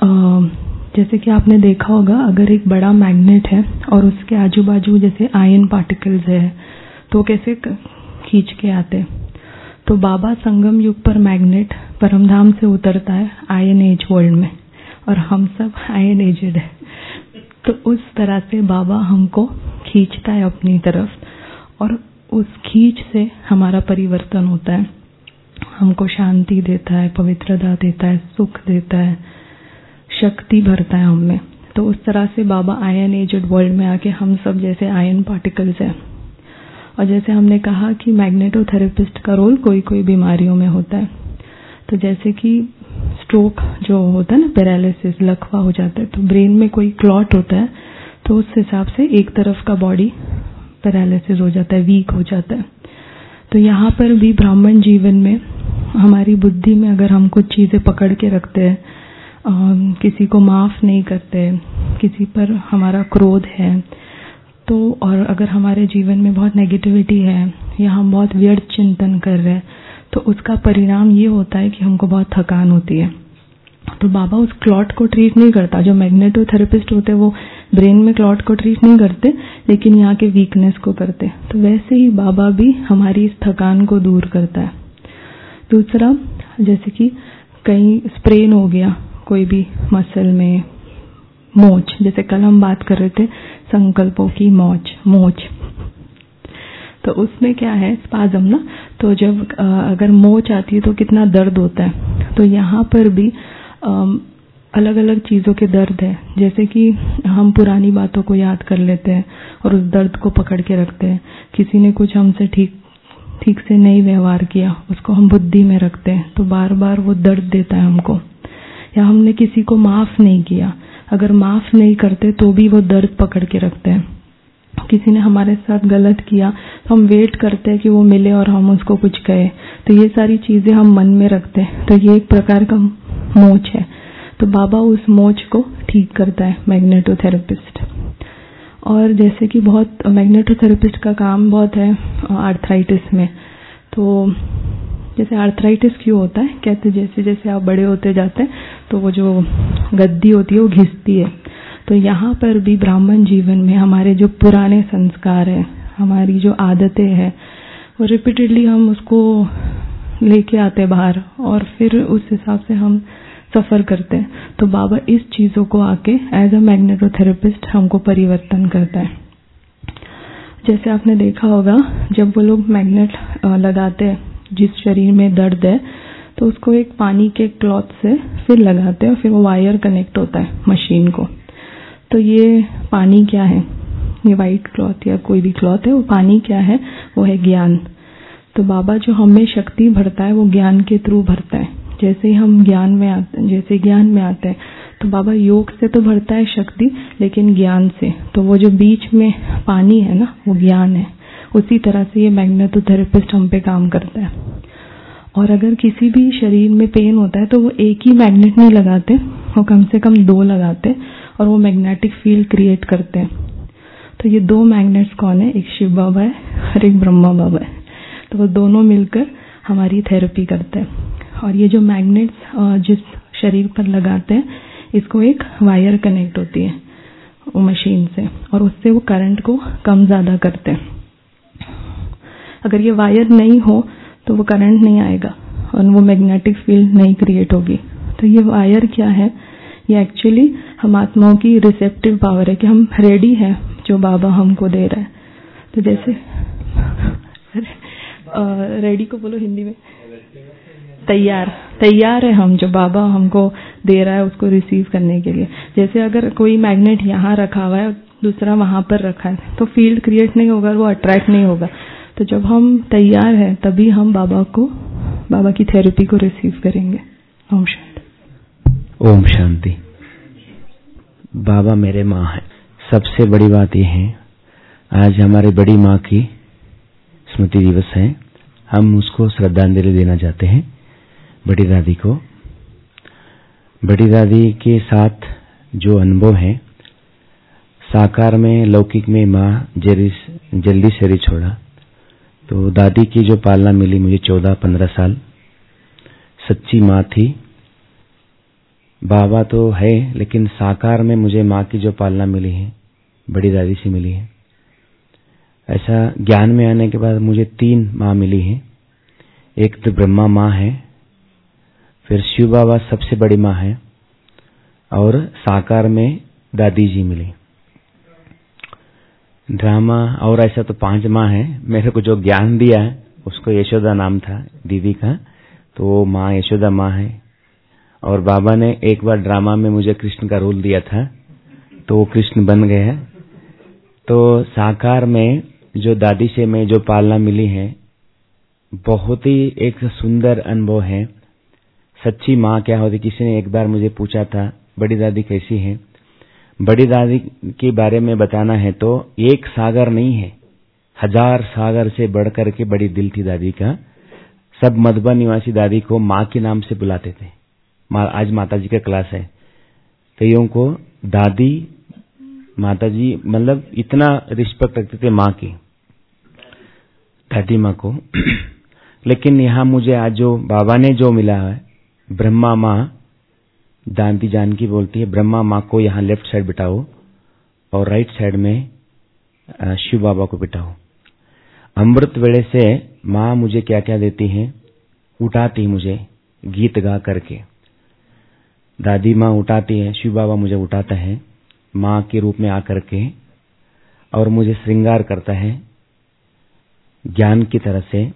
जैसे कि आपने देखा होगा, अगर एक बड़ा मैग्नेट है और उसके आजू बाजू जैसे आयन पार्टिकल्स है तो कैसे खींच के आते हैं। तो बाबा संगम युग पर मैग्नेट परमधाम से उतरता है आयन एज वर्ल्ड में, और हम सब आयन एजेड है। तो उस तरह से बाबा हमको खींचता है अपनी तरफ, और उस खींच से हमारा परिवर्तन होता है। हमको शांति देता है, पवित्रता देता है, सुख देता है, शक्ति भरता है हमें। तो उस तरह से बाबा आयन एजेड वर्ल्ड में आके हम सब जैसे आयन पार्टिकल्स हैं। और जैसे हमने कहा कि मैग्नेटोथेरेपिस्ट का रोल कोई बीमारियों में होता है। तो जैसे कि स्ट्रोक जो होता है ना, पैरालिसिस, लकवा हो जाता है, तो ब्रेन में कोई क्लॉट होता है, तो उस हिसाब से एक तरफ का बॉडी पैरालिसिस हो जाता है, वीक हो जाता है। तो यहाँ पर भी ब्राह्मण जीवन में हमारी बुद्धि में अगर हम कुछ चीजें पकड़ के रखते हैं, किसी को माफ नहीं करते, किसी पर हमारा क्रोध है, तो और अगर हमारे जीवन में बहुत नेगेटिविटी है या हम बहुत व्यर्थ चिंतन कर रहे हैं, तो उसका परिणाम ये होता है कि हमको बहुत थकान होती है। तो बाबा उस क्लॉट को ट्रीट नहीं करता। जो मैग्नेटोथेरेपिस्ट होते हैं वो ब्रेन में क्लॉट को ट्रीट नहीं करते, लेकिन यहाँ के वीकनेस को करते। तो वैसे ही बाबा भी हमारी इस थकान को दूर करता है। दूसरा, जैसे कि कहीं स्प्रेन हो गया कोई भी मसल में, मोच, जैसे कल हम बात कर रहे थे संकल्पों की मोच, तो उसमें क्या है, स्पाज्म ना। तो जब अगर मोच आती है तो कितना दर्द होता है। तो यहाँ पर भी अलग अलग चीजों के दर्द है। जैसे कि हम पुरानी बातों को याद कर लेते हैं और उस दर्द को पकड़ के रखते हैं। किसी ने कुछ हमसे ठीक से नहीं व्यवहार किया, उसको हम बुद्धि में रखते हैं, तो बार बार वो दर्द देता है हमको। या हमने किसी को माफ नहीं किया, अगर माफ नहीं करते तो भी वो दर्द पकड़ के रखते हैं। किसी ने हमारे साथ गलत किया तो हम वेट करते हैं कि वो मिले और हम उसको कुछ कहे, तो ये सारी चीजें हम मन में रखते हैं। तो ये एक प्रकार का मोच है। तो बाबा उस मोच को ठीक करता है, मैग्नेटोथेरेपिस्ट। और जैसे कि बहुत मैग्नेटोथेरेपिस्ट का काम बहुत है आर्थराइटिस में। तो जैसे आर्थराइटिस क्यों होता है, कहते जैसे जैसे आप बड़े होते जाते हैं तो वो जो गद्दी होती है वो घिसती है। तो यहाँ पर भी ब्राह्मण जीवन में हमारे जो पुराने संस्कार है, हमारी जो आदतें हैं, वो रिपीटेडली हम उसको लेके आते बाहर, और फिर उस हिसाब से हम सफर करते हैं। तो बाबा इस चीजों को आके एज अ मैग्नेटोथेरेपिस्ट हमको परिवर्तन करता है। जैसे आपने देखा होगा, जब वो लोग मैग्नेट लगाते हैं जिस शरीर में दर्द है, तो उसको एक पानी के क्लॉथ से फिर लगाते हैं, और फिर वो वायर कनेक्ट होता है मशीन को। तो ये पानी क्या है, ये व्हाइट क्लॉथ या कोई भी क्लॉथ है, वो पानी क्या है, वो है ज्ञान। तो बाबा जो हमें शक्ति भरता है वो ज्ञान के थ्रू भरता है। जैसे ही हम ज्ञान में आते हैं तो बाबा योग से तो भरता है शक्ति, लेकिन ज्ञान से। तो वो जो बीच में पानी है ना, वो ज्ञान है। उसी तरह से ये मैग्नेटोथेरेपिस्ट हम पे काम करता है। और अगर किसी भी शरीर में पेन होता है तो वो एक ही मैग्नेट नहीं लगाते, वो कम से कम 2 लगाते, और वो मैग्नेटिक फील्ड क्रिएट करते हैं। तो ये 2 मैग्नेट्स कौन है, एक शिव बाबा है और एक ब्रह्मा बाबा है। तो वो दोनों मिलकर हमारी थेरेपी करते हैं। और ये जो मैग्नेट्स जिस शरीर पर लगाते हैं, इसको एक वायर कनेक्ट होती है वो मशीन से, और उससे वो करंट को कम ज्यादा करते हैं। अगर ये वायर नहीं हो तो वो करंट नहीं आएगा और वो मैग्नेटिक फील्ड नहीं क्रिएट होगी। तो ये वायर क्या है, ये एक्चुअली हम आत्माओं की रिसेप्टिव पावर है कि हम रेडी हैं जो बाबा हमको दे रहा है। तो जैसे रेडी को बोलो हिंदी में, तैयार है हम, जो बाबा हमको दे रहा है उसको रिसीव करने के लिए। जैसे अगर कोई मैग्नेट यहाँ रखा हुआ है और दूसरा वहां पर रखा है, तो फील्ड क्रिएट नहीं होगा, वो अट्रैक्ट नहीं होगा। तो जब हम तैयार हैं तभी हम बाबा की थेरेपी को रिसीव करेंगे। ओम शांति। ओम शांति। बाबा मेरे माँ है। सबसे बड़ी बात यह है, आज हमारे बड़ी माँ की स्मृति दिवस है। हम उसको श्रद्धांजलि देना चाहते हैं, बड़ी दादी को। बड़ी दादी के साथ जो अनुभव है, साकार में लौकिक में माँ जल्दी शरीर छोड़ा, तो दादी की जो पालना मिली मुझे 14-15 साल, सच्ची माँ थी। बाबा तो है, लेकिन साकार में मुझे माँ की जो पालना मिली है, बड़ी दादी से मिली है। ऐसा ज्ञान में आने के बाद मुझे 3 माँ मिली है। एक तो ब्रह्मा माँ है, फिर शिव बाबा सबसे बड़ी माँ है, और साकार में दादी जी मिली। ड्रामा और ऐसा तो 5 माँ है। मेरे को जो ज्ञान दिया है उसको यशोदा नाम था दीदी का, तो वो माँ यशोदा माँ है। और बाबा ने एक बार ड्रामा में मुझे कृष्ण का रोल दिया था, तो वो कृष्ण बन गए हैं। तो साकार में जो दादी से मैं जो पालना मिली है, बहुत ही एक सुंदर अनुभव है। सच्ची माँ क्या होती, किसी ने एक बार मुझे पूछा था बड़ी दादी कैसी है। बड़ी दादी के बारे में बताना है तो एक सागर नहीं है, 1000 सागर से बढ़कर के बड़ी दिल थी दादी का। सब मधुबा निवासी दादी को माँ के नाम से बुलाते थे। आज माता जी का क्लास है, कईयों को दादी माता जी मतलब इतना रिस्पेक्ट रखते थे माँ की, दादी माँ को। लेकिन यहाँ मुझे आज जो बाबा ने जो मिला है, ब्रह्मा माँ, दादी जानकी बोलती है ब्रह्मा माँ को यहाँ लेफ्ट साइड बिठाओ और राइट साइड में शिव बाबा को बिठाओ। अमृत वेले से माँ मुझे क्या क्या देती है, उठाती मुझे गीत गा करके। दादी माँ उठाती है, शिव बाबा मुझे उठाता है माँ के रूप में आकर के, और मुझे श्रृंगार करता है ज्ञान की तरह से।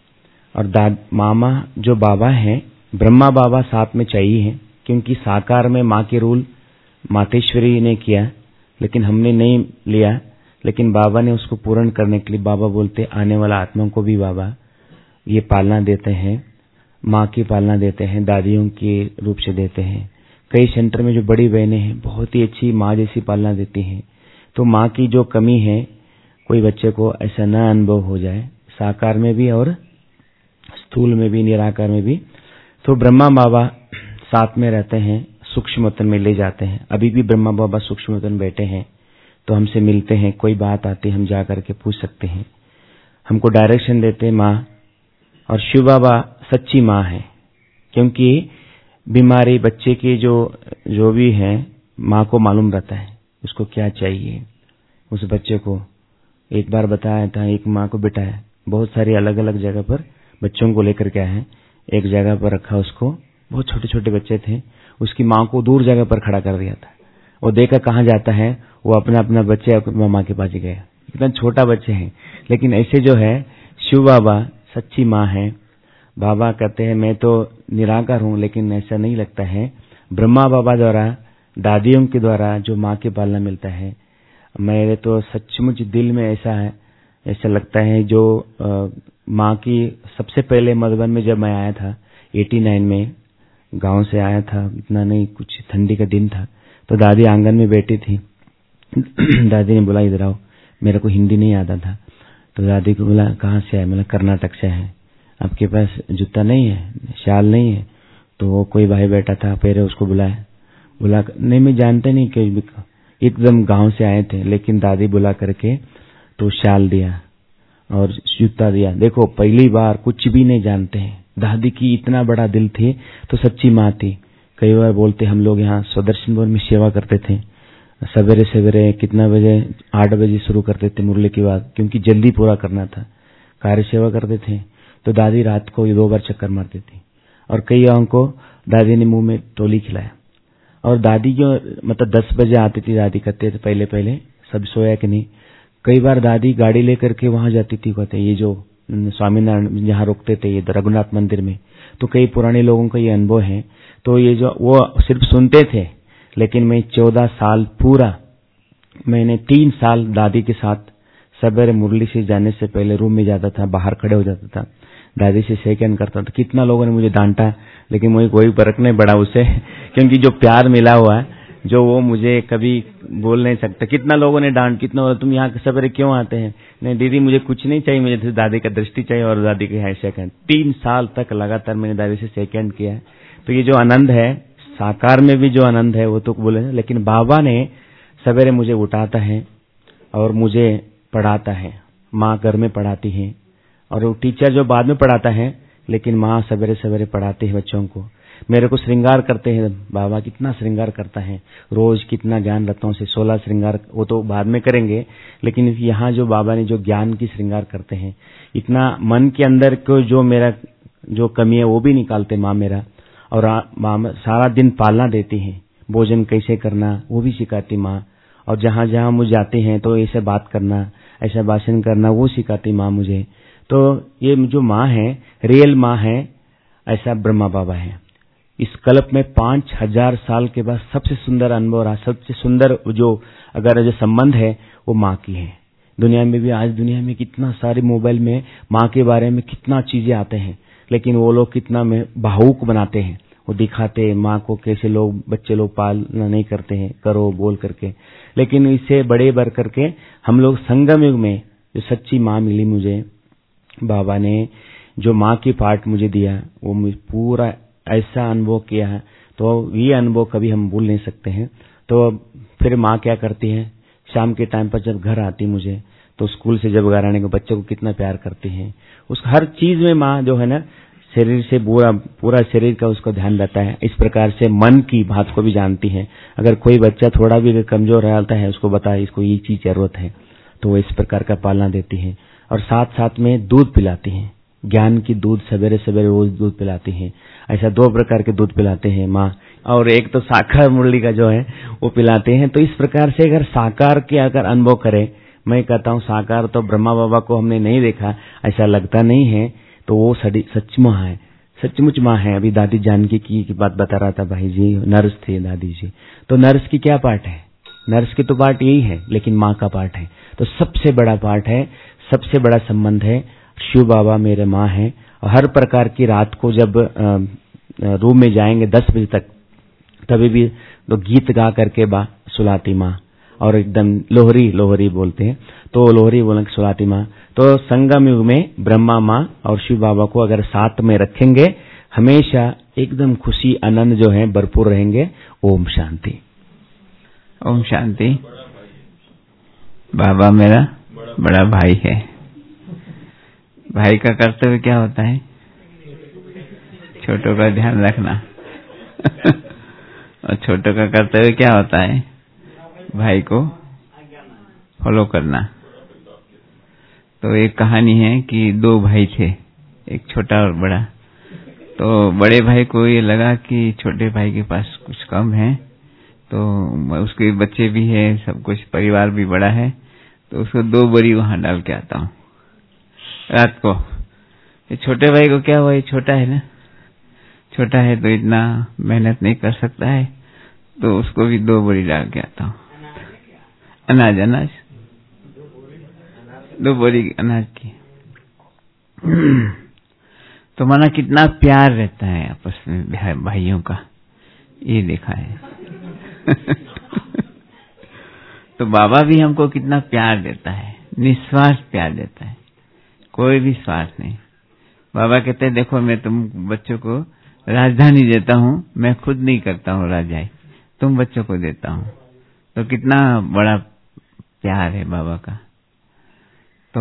और मामा जो बाबा है, ब्रह्मा बाबा साथ में चाहिए है, क्योंकि साकार में माँ के रूल मातेश्वरी ने किया, लेकिन हमने नहीं लिया। लेकिन बाबा ने उसको पूर्ण करने के लिए बाबा बोलते आने वाला आत्मा को भी बाबा ये पालना देते हैं, माँ की पालना देते हैं, दादियों के रूप से देते हैं। कई सेंटर में जो बड़ी बहनें हैं बहुत ही अच्छी माँ जैसी पालना देती हैं। तो माँ की जो कमी है, कोई बच्चे को ऐसा न अनुभव हो जाए, साकार में भी और स्थूल में भी निराकार में भी। तो ब्रह्मा बाबा साथ में रहते हैं, सूक्ष्मतन में ले जाते हैं। अभी भी ब्रह्मा बाबा सूक्ष्मतन बैठे हैं, तो हमसे मिलते हैं, कोई बात आती हम जा करके पूछ सकते हैं, हमको डायरेक्शन देते माँ। और शिव बाबा सच्ची माँ है, क्योंकि बीमारी बच्चे की जो भी है, माँ को मालूम रहता है उसको क्या चाहिए। उस बच्चे को एक बार बताया था, एक माँ को बिठाया, बहुत सारी अलग अलग जगह पर बच्चों को लेकर के आए हैं। एक जगह पर रखा उसको, बहुत छोटे छोटे बच्चे थे, उसकी माँ को दूर जगह पर खड़ा कर दिया था। वो देखा कहाँ जाता है, वो अपना बच्चे अपनी माँ के पास गया। इतना छोटा बच्चे हैं, लेकिन ऐसे जो है शिव बाबा सच्ची माँ है। बाबा कहते हैं मैं तो निराकार हूँ, लेकिन ऐसा नहीं लगता है। ब्रह्मा बाबा द्वारा, दादियों के द्वारा जो माँ के पालना मिलता है, मेरे तो सचमुच दिल में ऐसा लगता है। जो माँ की सबसे पहले मधुबन में जब मैं आया था 89 में, गांव से आया था, इतना नहीं, कुछ ठंडी का दिन था, तो दादी आंगन में बैठी थी। दादी ने बोला इधर आओ, मेरे को हिंदी नहीं आता था, तो दादी को बोला कहाँ से आए, मतलब कर्नाटक से है। आपके पास जूता नहीं है, शाल नहीं है? तो वो कोई भाई बैठा था, पहले उसको बुलाया, बोला नहीं मैं जानते नहीं कि एकदम गांव से आए थे। लेकिन दादी बुला करके तो शाल दिया और जूता दिया। देखो पहली बार कुछ भी नहीं जानते हैं, दादी की इतना बड़ा दिल थी, तो सच्ची माँ थी। कई बार बोलते हम लोग यहाँ सुदर्शन भवन में सेवा करते थे, सवेरे सवेरे कितना बजे, 8 बजे शुरू करते थे मुरली की बात, क्योंकि जल्दी पूरा करना था, कार्य सेवा करते थे। तो दादी रात को 2 बार चक्कर मारती थी, और कई गाँव को दादी ने मुंह में टोली खिलाया। और दादी जो मतलब 10 बजे आती थी, दादी कहते थे पहले सब सोया कि नहीं। कई बार दादी गाड़ी लेकर के वहां जाती थी, कहते ये जो स्वामीनारायण जहाँ रुकते थे, ये रघुनाथ मंदिर में, तो कई पुराने लोगों का ये अनुभव है। तो ये जो वो सिर्फ सुनते थे, लेकिन मैं 14 साल पूरा, मैंने 3 साल दादी के साथ सवेरे मुरली से जाने से पहले रूम में जाता था, बाहर खड़े हो जाता था, दादी से सेकंड करता था। कितना लोगों ने मुझे डांटा, लेकिन मुझे कोई फर्क नहीं पड़ा उससे, क्योंकि जो प्यार मिला हुआ है, जो वो मुझे कभी बोल नहीं सकता। कितना लोगों ने डांट, कितना तुम यहाँ सवेरे क्यों आते हैं? नहीं दीदी मुझे कुछ नहीं चाहिए, मुझे तो दादी का दृष्टि चाहिए और दादी के हैंडशेक है। 3 साल तक लगातार मैंने दादी से सेकंड किया है। तो ये जो आनंद है, साकार में भी जो आनंद है वो तो बोले, लेकिन बाबा ने सवेरे मुझे उठाता है और मुझे पढ़ाता है। माँ घर में पढ़ाती है और वो टीचर जो बाद में पढ़ाता है, लेकिन माँ सवेरे सवेरे पढ़ाती है बच्चों को। मेरे को श्रृंगार करते हैं बाबा, कितना श्रृंगार करता है रोज, कितना ज्ञान रत्नों से 16 श्रृंगार, वो तो बाद में करेंगे, लेकिन यहाँ जो बाबा ने जो ज्ञान की श्रृंगार करते हैं, इतना मन के अंदर को जो मेरा जो कमी है वो भी निकालते माँ मेरा। और माँ सारा दिन पालना देती है, भोजन कैसे करना वो भी सिखाती माँ। और जहाँ जहाँ मुझे जाते हैं तो ऐसे बात करना, ऐसा भाषण करना वो सिखाती माँ मुझे। तो ये जो माँ है, रियल माँ है, ऐसा ब्रह्मा बाबा है। इस कल्प में 5000 साल के बाद सबसे सुंदर अनुभव रहा, सबसे सुंदर जो अगर जो संबंध है वो माँ की है। दुनिया में भी आज दुनिया में कितना सारे मोबाइल में माँ के बारे में कितना चीजें आते हैं, लेकिन वो लोग कितना में भावुक बनाते हैं, वो दिखाते हैं माँ को कैसे लोग बच्चे लोग पालना नहीं करते हैं, करो बोल करके। लेकिन इससे बड़े बढ़ करके हम लोग संगम युग में जो सच्ची माँ मिली मुझे, बाबा ने जो माँ की पार्ट मुझे दिया, वो मुझे पूरा ऐसा अनुभव किया है, तो ये अनुभव कभी हम भूल नहीं सकते हैं। तो फिर माँ क्या करती है, शाम के टाइम पर जब घर आती मुझे, तो स्कूल से जब घर आने के बच्चों को कितना प्यार करती है, उस हर चीज में माँ जो है ना, शरीर से पूरा शरीर का उसको ध्यान रहता है। इस प्रकार से मन की बात को भी जानती है। अगर कोई बच्चा थोड़ा भी कमजोर रहता है, उसको बताए इसको ये चीज जरूरत है, तो वो इस प्रकार का पालना देती है। और साथ साथ में दूध पिलाती है, ज्ञान की दूध सवेरे सवेरे रोज दूध पिलाती है। ऐसा 2 प्रकार के दूध पिलाते हैं माँ, और एक तो साकार मुरली का जो है वो पिलाते हैं। तो इस प्रकार से अगर साकार के अगर अनुभव करें, मैं कहता हूँ साकार तो ब्रह्मा बाबा को हमने नहीं देखा, ऐसा लगता नहीं है, तो वो सच माँ है, सचमुच माँ है। अभी दादी जानकी की बात बता रहा था भाई जी, नर्स थे दादी जी, तो नर्स की क्या पार्ट है? नर्स की तो पार्ट यही है, लेकिन माँ का पार्ट है। तो सबसे बड़ा पार्ट है, सबसे बड़ा संबंध है, शिव बाबा मेरे माँ है। और हर प्रकार की रात को जब रूम में जाएंगे 10 बजे तक, तभी भी तो गीत गा करके सुलाती माँ, और एकदम लोहरी बोलते हैं, तो लोहरी बोल के सुलाती माँ। तो संगम युग में ब्रह्मा माँ और शिव बाबा को अगर साथ में रखेंगे, हमेशा एकदम खुशी आनंद जो है भरपूर रहेंगे। ओम शांति। ओम शांति। बाबा मेरा बड़ा भाई है। भाई का कर्तव्य क्या होता है? छोटों का ध्यान रखना। और छोटों का कर्तव्य क्या होता है? भाई को फॉलो करना। तो एक कहानी है कि 2 भाई थे, एक छोटा और बड़ा। तो बड़े भाई को ये लगा कि छोटे भाई के पास कुछ कम है, तो उसके बच्चे भी है, सब कुछ परिवार भी बड़ा है, तो उसको 2 बोरी वहां डाल के आता हूँ रात को। ये छोटे भाई को क्या हुआ, ये छोटा है ना, छोटा है तो इतना मेहनत नहीं कर सकता है, तो उसको भी 2 बोरी डाल के आता हूँ। अनाज 2 बोरी अनाज की। तो माना कितना प्यार रहता है आपस में भाइयों का, ये देखा है। तो बाबा भी हमको कितना प्यार देता है, निस्वार्थ प्यार देता है, कोई भी स्वार्थ नहीं। बाबा कहते हैं देखो मैं तुम बच्चों को राजधानी देता हूँ, मैं खुद नहीं करता हूँ राजधानी, तुम बच्चों को देता हूँ। तो कितना बड़ा प्यार है बाबा का। तो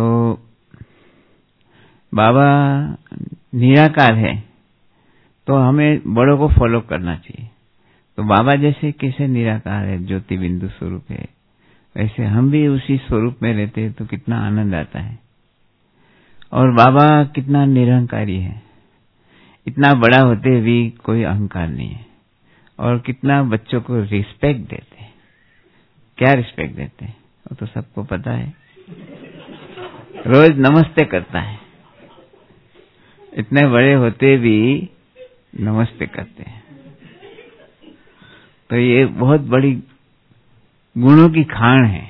बाबा निराकार है, तो हमें बड़ों को फॉलो करना चाहिए। तो बाबा जैसे कैसे निराकार है, ज्योति बिंदु स्वरूप है, वैसे हम भी उसी स्वरूप में रहते हैं, तो कितना आनंद आता है। और बाबा कितना निरहंकारी है, इतना बड़ा होते भी कोई अहंकार नहीं है। और कितना बच्चों को रिस्पेक्ट देते हैं। क्या रिस्पेक्ट देते हैं वो तो सबको पता है, रोज नमस्ते करता है, इतने बड़े होते भी नमस्ते करते हैं। तो ये बहुत बड़ी गुणों की खान है।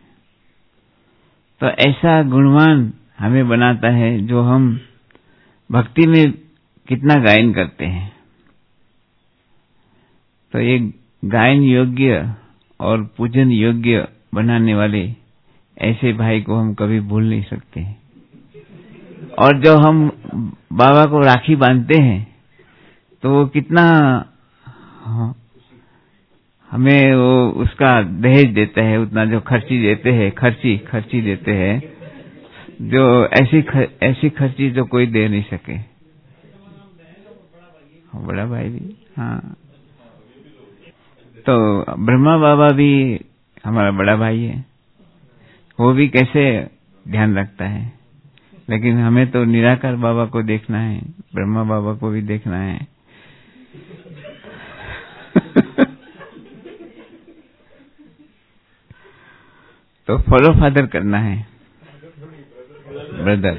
तो ऐसा गुणवान हमें बनाता है, जो हम भक्ति में कितना गायन करते हैं। तो ये गायन योग्य और पूजन योग्य बनाने वाले ऐसे भाई को हम कभी भूल नहीं सकते। और जब हम बाबा को राखी बांधते हैं तो वो कितना हमें वो उसका दहेज देता है, उतना जो खर्ची देते हैं, जो ऐसी खर्ची जो कोई दे नहीं सके। बड़ा भाई भी, हाँ। तो ब्रह्मा बाबा भी हमारा बड़ा भाई है, वो भी कैसे ध्यान रखता है। लेकिन हमें तो निराकार बाबा को देखना है, ब्रह्मा बाबा को भी देखना है। तो फॉलो फादर करना है ब्रदर।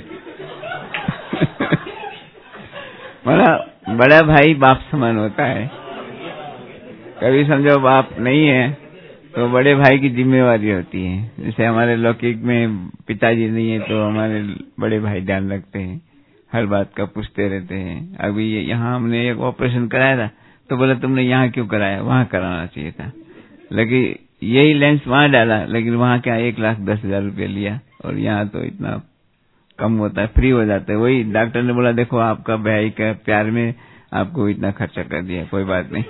बड़ा भाई बाप समान होता है। कभी समझो बाप नहीं है तो बड़े भाई की जिम्मेवारी होती है। जैसे हमारे लौकिक में पिताजी नहीं है तो हमारे बड़े भाई ध्यान रखते हैं, हर बात का पूछते रहते हैं। अभी यहाँ हमने एक ऑपरेशन कराया था तो बोला तुमने यहाँ क्यों कराया, वहाँ कराना चाहिए था। लेकिन यही लेंस वहाँ डाला, लेकिन वहाँ क्या 1,10,000 रुपये लिया, और यहाँ तो इतना कम होता है, फ्री हो जाता है। वही डॉक्टर ने बोला देखो आपका भाई का प्यार में आपको इतना खर्चा कर दिया, कोई बात नहीं।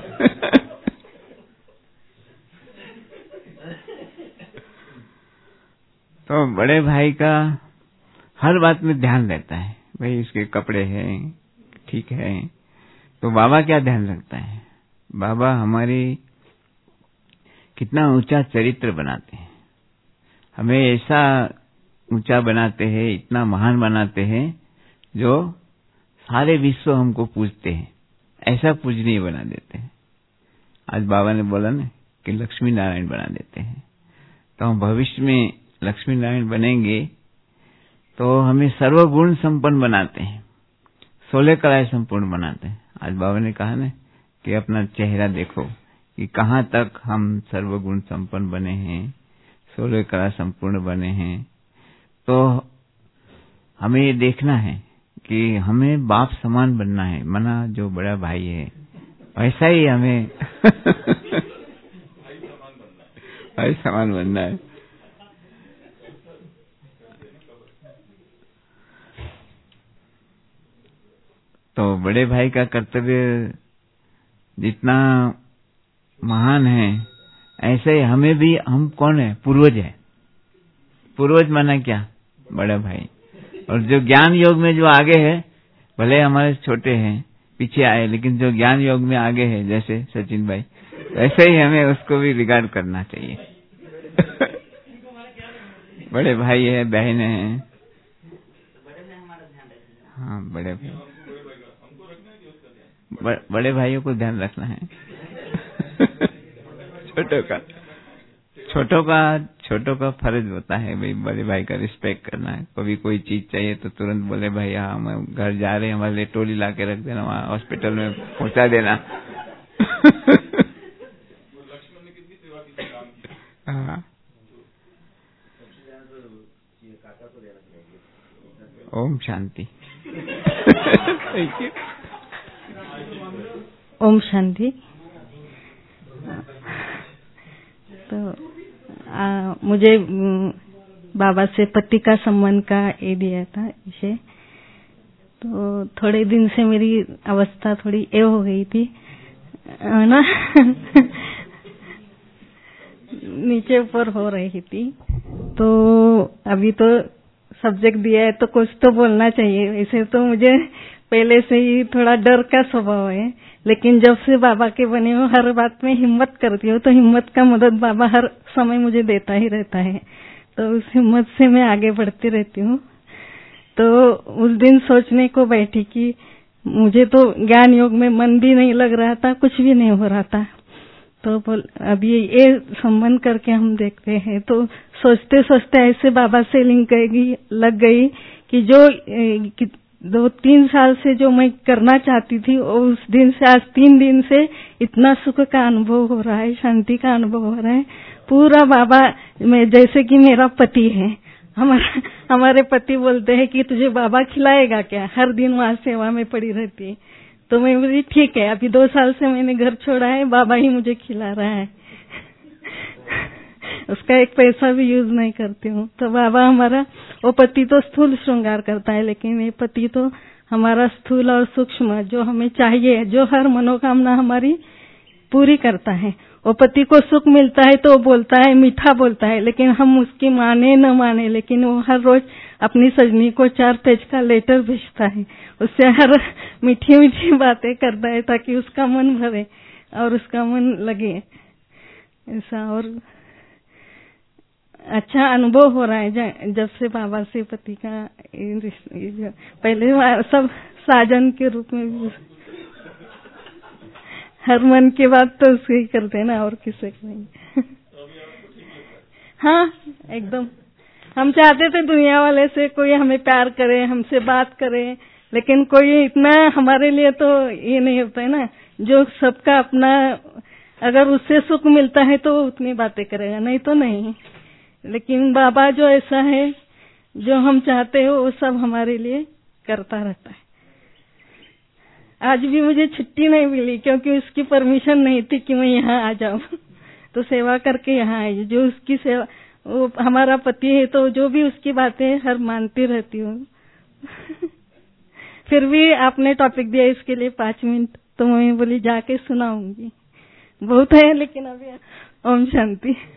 तो बड़े भाई का हर बात में ध्यान रहता है, भाई इसके कपड़े हैं ठीक है। तो बाबा क्या ध्यान रखता है, बाबा हमारी कितना ऊंचा चरित्र बनाते हैं, हमें ऐसा ऊंचा बनाते हैं, इतना महान बनाते हैं जो सारे विश्व हमको पूजते हैं, ऐसा पूजनीय बना देते हैं। आज बाबा ने बोला ना कि लक्ष्मी नारायण बना देते हैं। तो हम भविष्य में लक्ष्मी नारायण बनेंगे तो हमें सर्वगुण संपन्न बनाते हैं, 16 कलाएं संपूर्ण बनाते हैं। आज बाबा ने कहा ना कि अपना चेहरा देखो कि कहाँ तक हम सर्वगुण संपन्न बने हैं, 16 कला संपूर्ण बने हैं। तो हमें ये देखना है कि हमें बाप समान बनना है, मना जो बड़ा भाई है वैसा ही हमें भाई समान बनना है। तो बड़े भाई का कर्तव्य जितना महान है ऐसे ही हमें भी, हम कौन है, पूर्वज है। पूर्वज माना क्या, बड़ा भाई। और जो ज्ञान योग में जो आगे है, भले हमारे छोटे हैं पीछे आए, लेकिन जो ज्ञान योग में आगे है जैसे सचिन भाई, ऐसे ही हमें उसको भी रिगार्ड करना चाहिए। बड़े भाई है, बहन है, हाँ बड़े भाइयों को ध्यान रखना है। छोटों का फर्ज होता है भाई, बड़े भाई का रिस्पेक्ट करना है। कभी कोई चीज चाहिए तो तुरंत बोले भाई हाँ हम घर जा रहे हैं, हमारे लिए टोली ला के रख देना, वहाँ हॉस्पिटल में पहुंचा देना। हाँ। ओम शांति। Thank you. ओम शांति। तो मुझे बाबा से पति का संबंध का ये दिया था विषय। तो थोड़े दिन से मेरी अवस्था थोड़ी ये हो गई थी ना, नीचे ऊपर हो रही थी। तो अभी तो सब्जेक्ट दिया है तो कुछ तो बोलना चाहिए। वैसे तो मुझे पहले से ही थोड़ा डर का स्वभाव है, लेकिन जब से बाबा के बने हो हर बात में हिम्मत करती हूँ, तो हिम्मत का मदद बाबा हर समय मुझे देता ही रहता है। तो उस हिम्मत से मैं आगे बढ़ती रहती हूँ। तो उस दिन सोचने को बैठी कि मुझे तो ज्ञान योग में मन भी नहीं लग रहा था, कुछ भी नहीं हो रहा था। तो अभी ये संबंध करके हम देखते हैं, तो सोचते सोचते ऐसे बाबा से लिंक लग गई कि जो 2-3 साल से जो मैं करना चाहती थी, उस दिन से आज 3 दिन से इतना सुख का अनुभव हो रहा है, शांति का अनुभव हो रहा है। पूरा बाबा में जैसे कि मेरा पति है। हमारे पति बोलते हैं कि तुझे बाबा खिलाएगा क्या, हर दिन वहाँ सेवा में पड़ी रहती है। तो मैं बोली ठीक है, अभी 2 साल से मैंने घर छोड़ा है, बाबा ही मुझे खिला रहा है। उसका एक पैसा भी यूज नहीं करती हूँ। तो बाबा हमारा, वो पति तो स्थूल श्रृंगार करता है, लेकिन ये पति तो हमारा स्थूल और सूक्ष्म जो हमें चाहिए, जो हर मनोकामना हमारी पूरी करता है। वो पति को सुख मिलता है तो वो बोलता है, मीठा बोलता है, लेकिन हम उसकी माने न माने, लेकिन वो हर रोज अपनी सजनी को 4 पेज का लेटर भेजता है, उससे हर मीठी मीठी बातें करता है ताकि उसका मन भरे और उसका मन लगे ऐसा। और अच्छा अनुभव हो रहा है जब से बाबा से पति का पहले सब साजन के रूप में, हर मन की बात तो उससे ही करते हैं ना, और किससे नहीं। हाँ एकदम, हम चाहते थे दुनिया वाले से कोई हमें प्यार करे, हमसे बात करे, लेकिन कोई इतना हमारे लिए तो ये नहीं होता है ना, जो सबका अपना, अगर उससे सुख मिलता है तो उतनी बातें करेगा, नहीं तो नहीं। लेकिन बाबा जो ऐसा है, जो हम चाहते हो वो सब हमारे लिए करता रहता है। आज भी मुझे छुट्टी नहीं मिली क्योंकि उसकी परमिशन नहीं थी कि मैं यहाँ आ जाऊँ, तो सेवा करके यहाँ आई। जो उसकी सेवा, वो हमारा पति है तो जो भी उसकी बातें हर मानती रहती हूँ। फिर भी आपने टॉपिक दिया इसके लिए 5 मिनट, तो मैं बोली जाके सुनाऊंगी। बहुत है लेकिन अभी ओम शांति।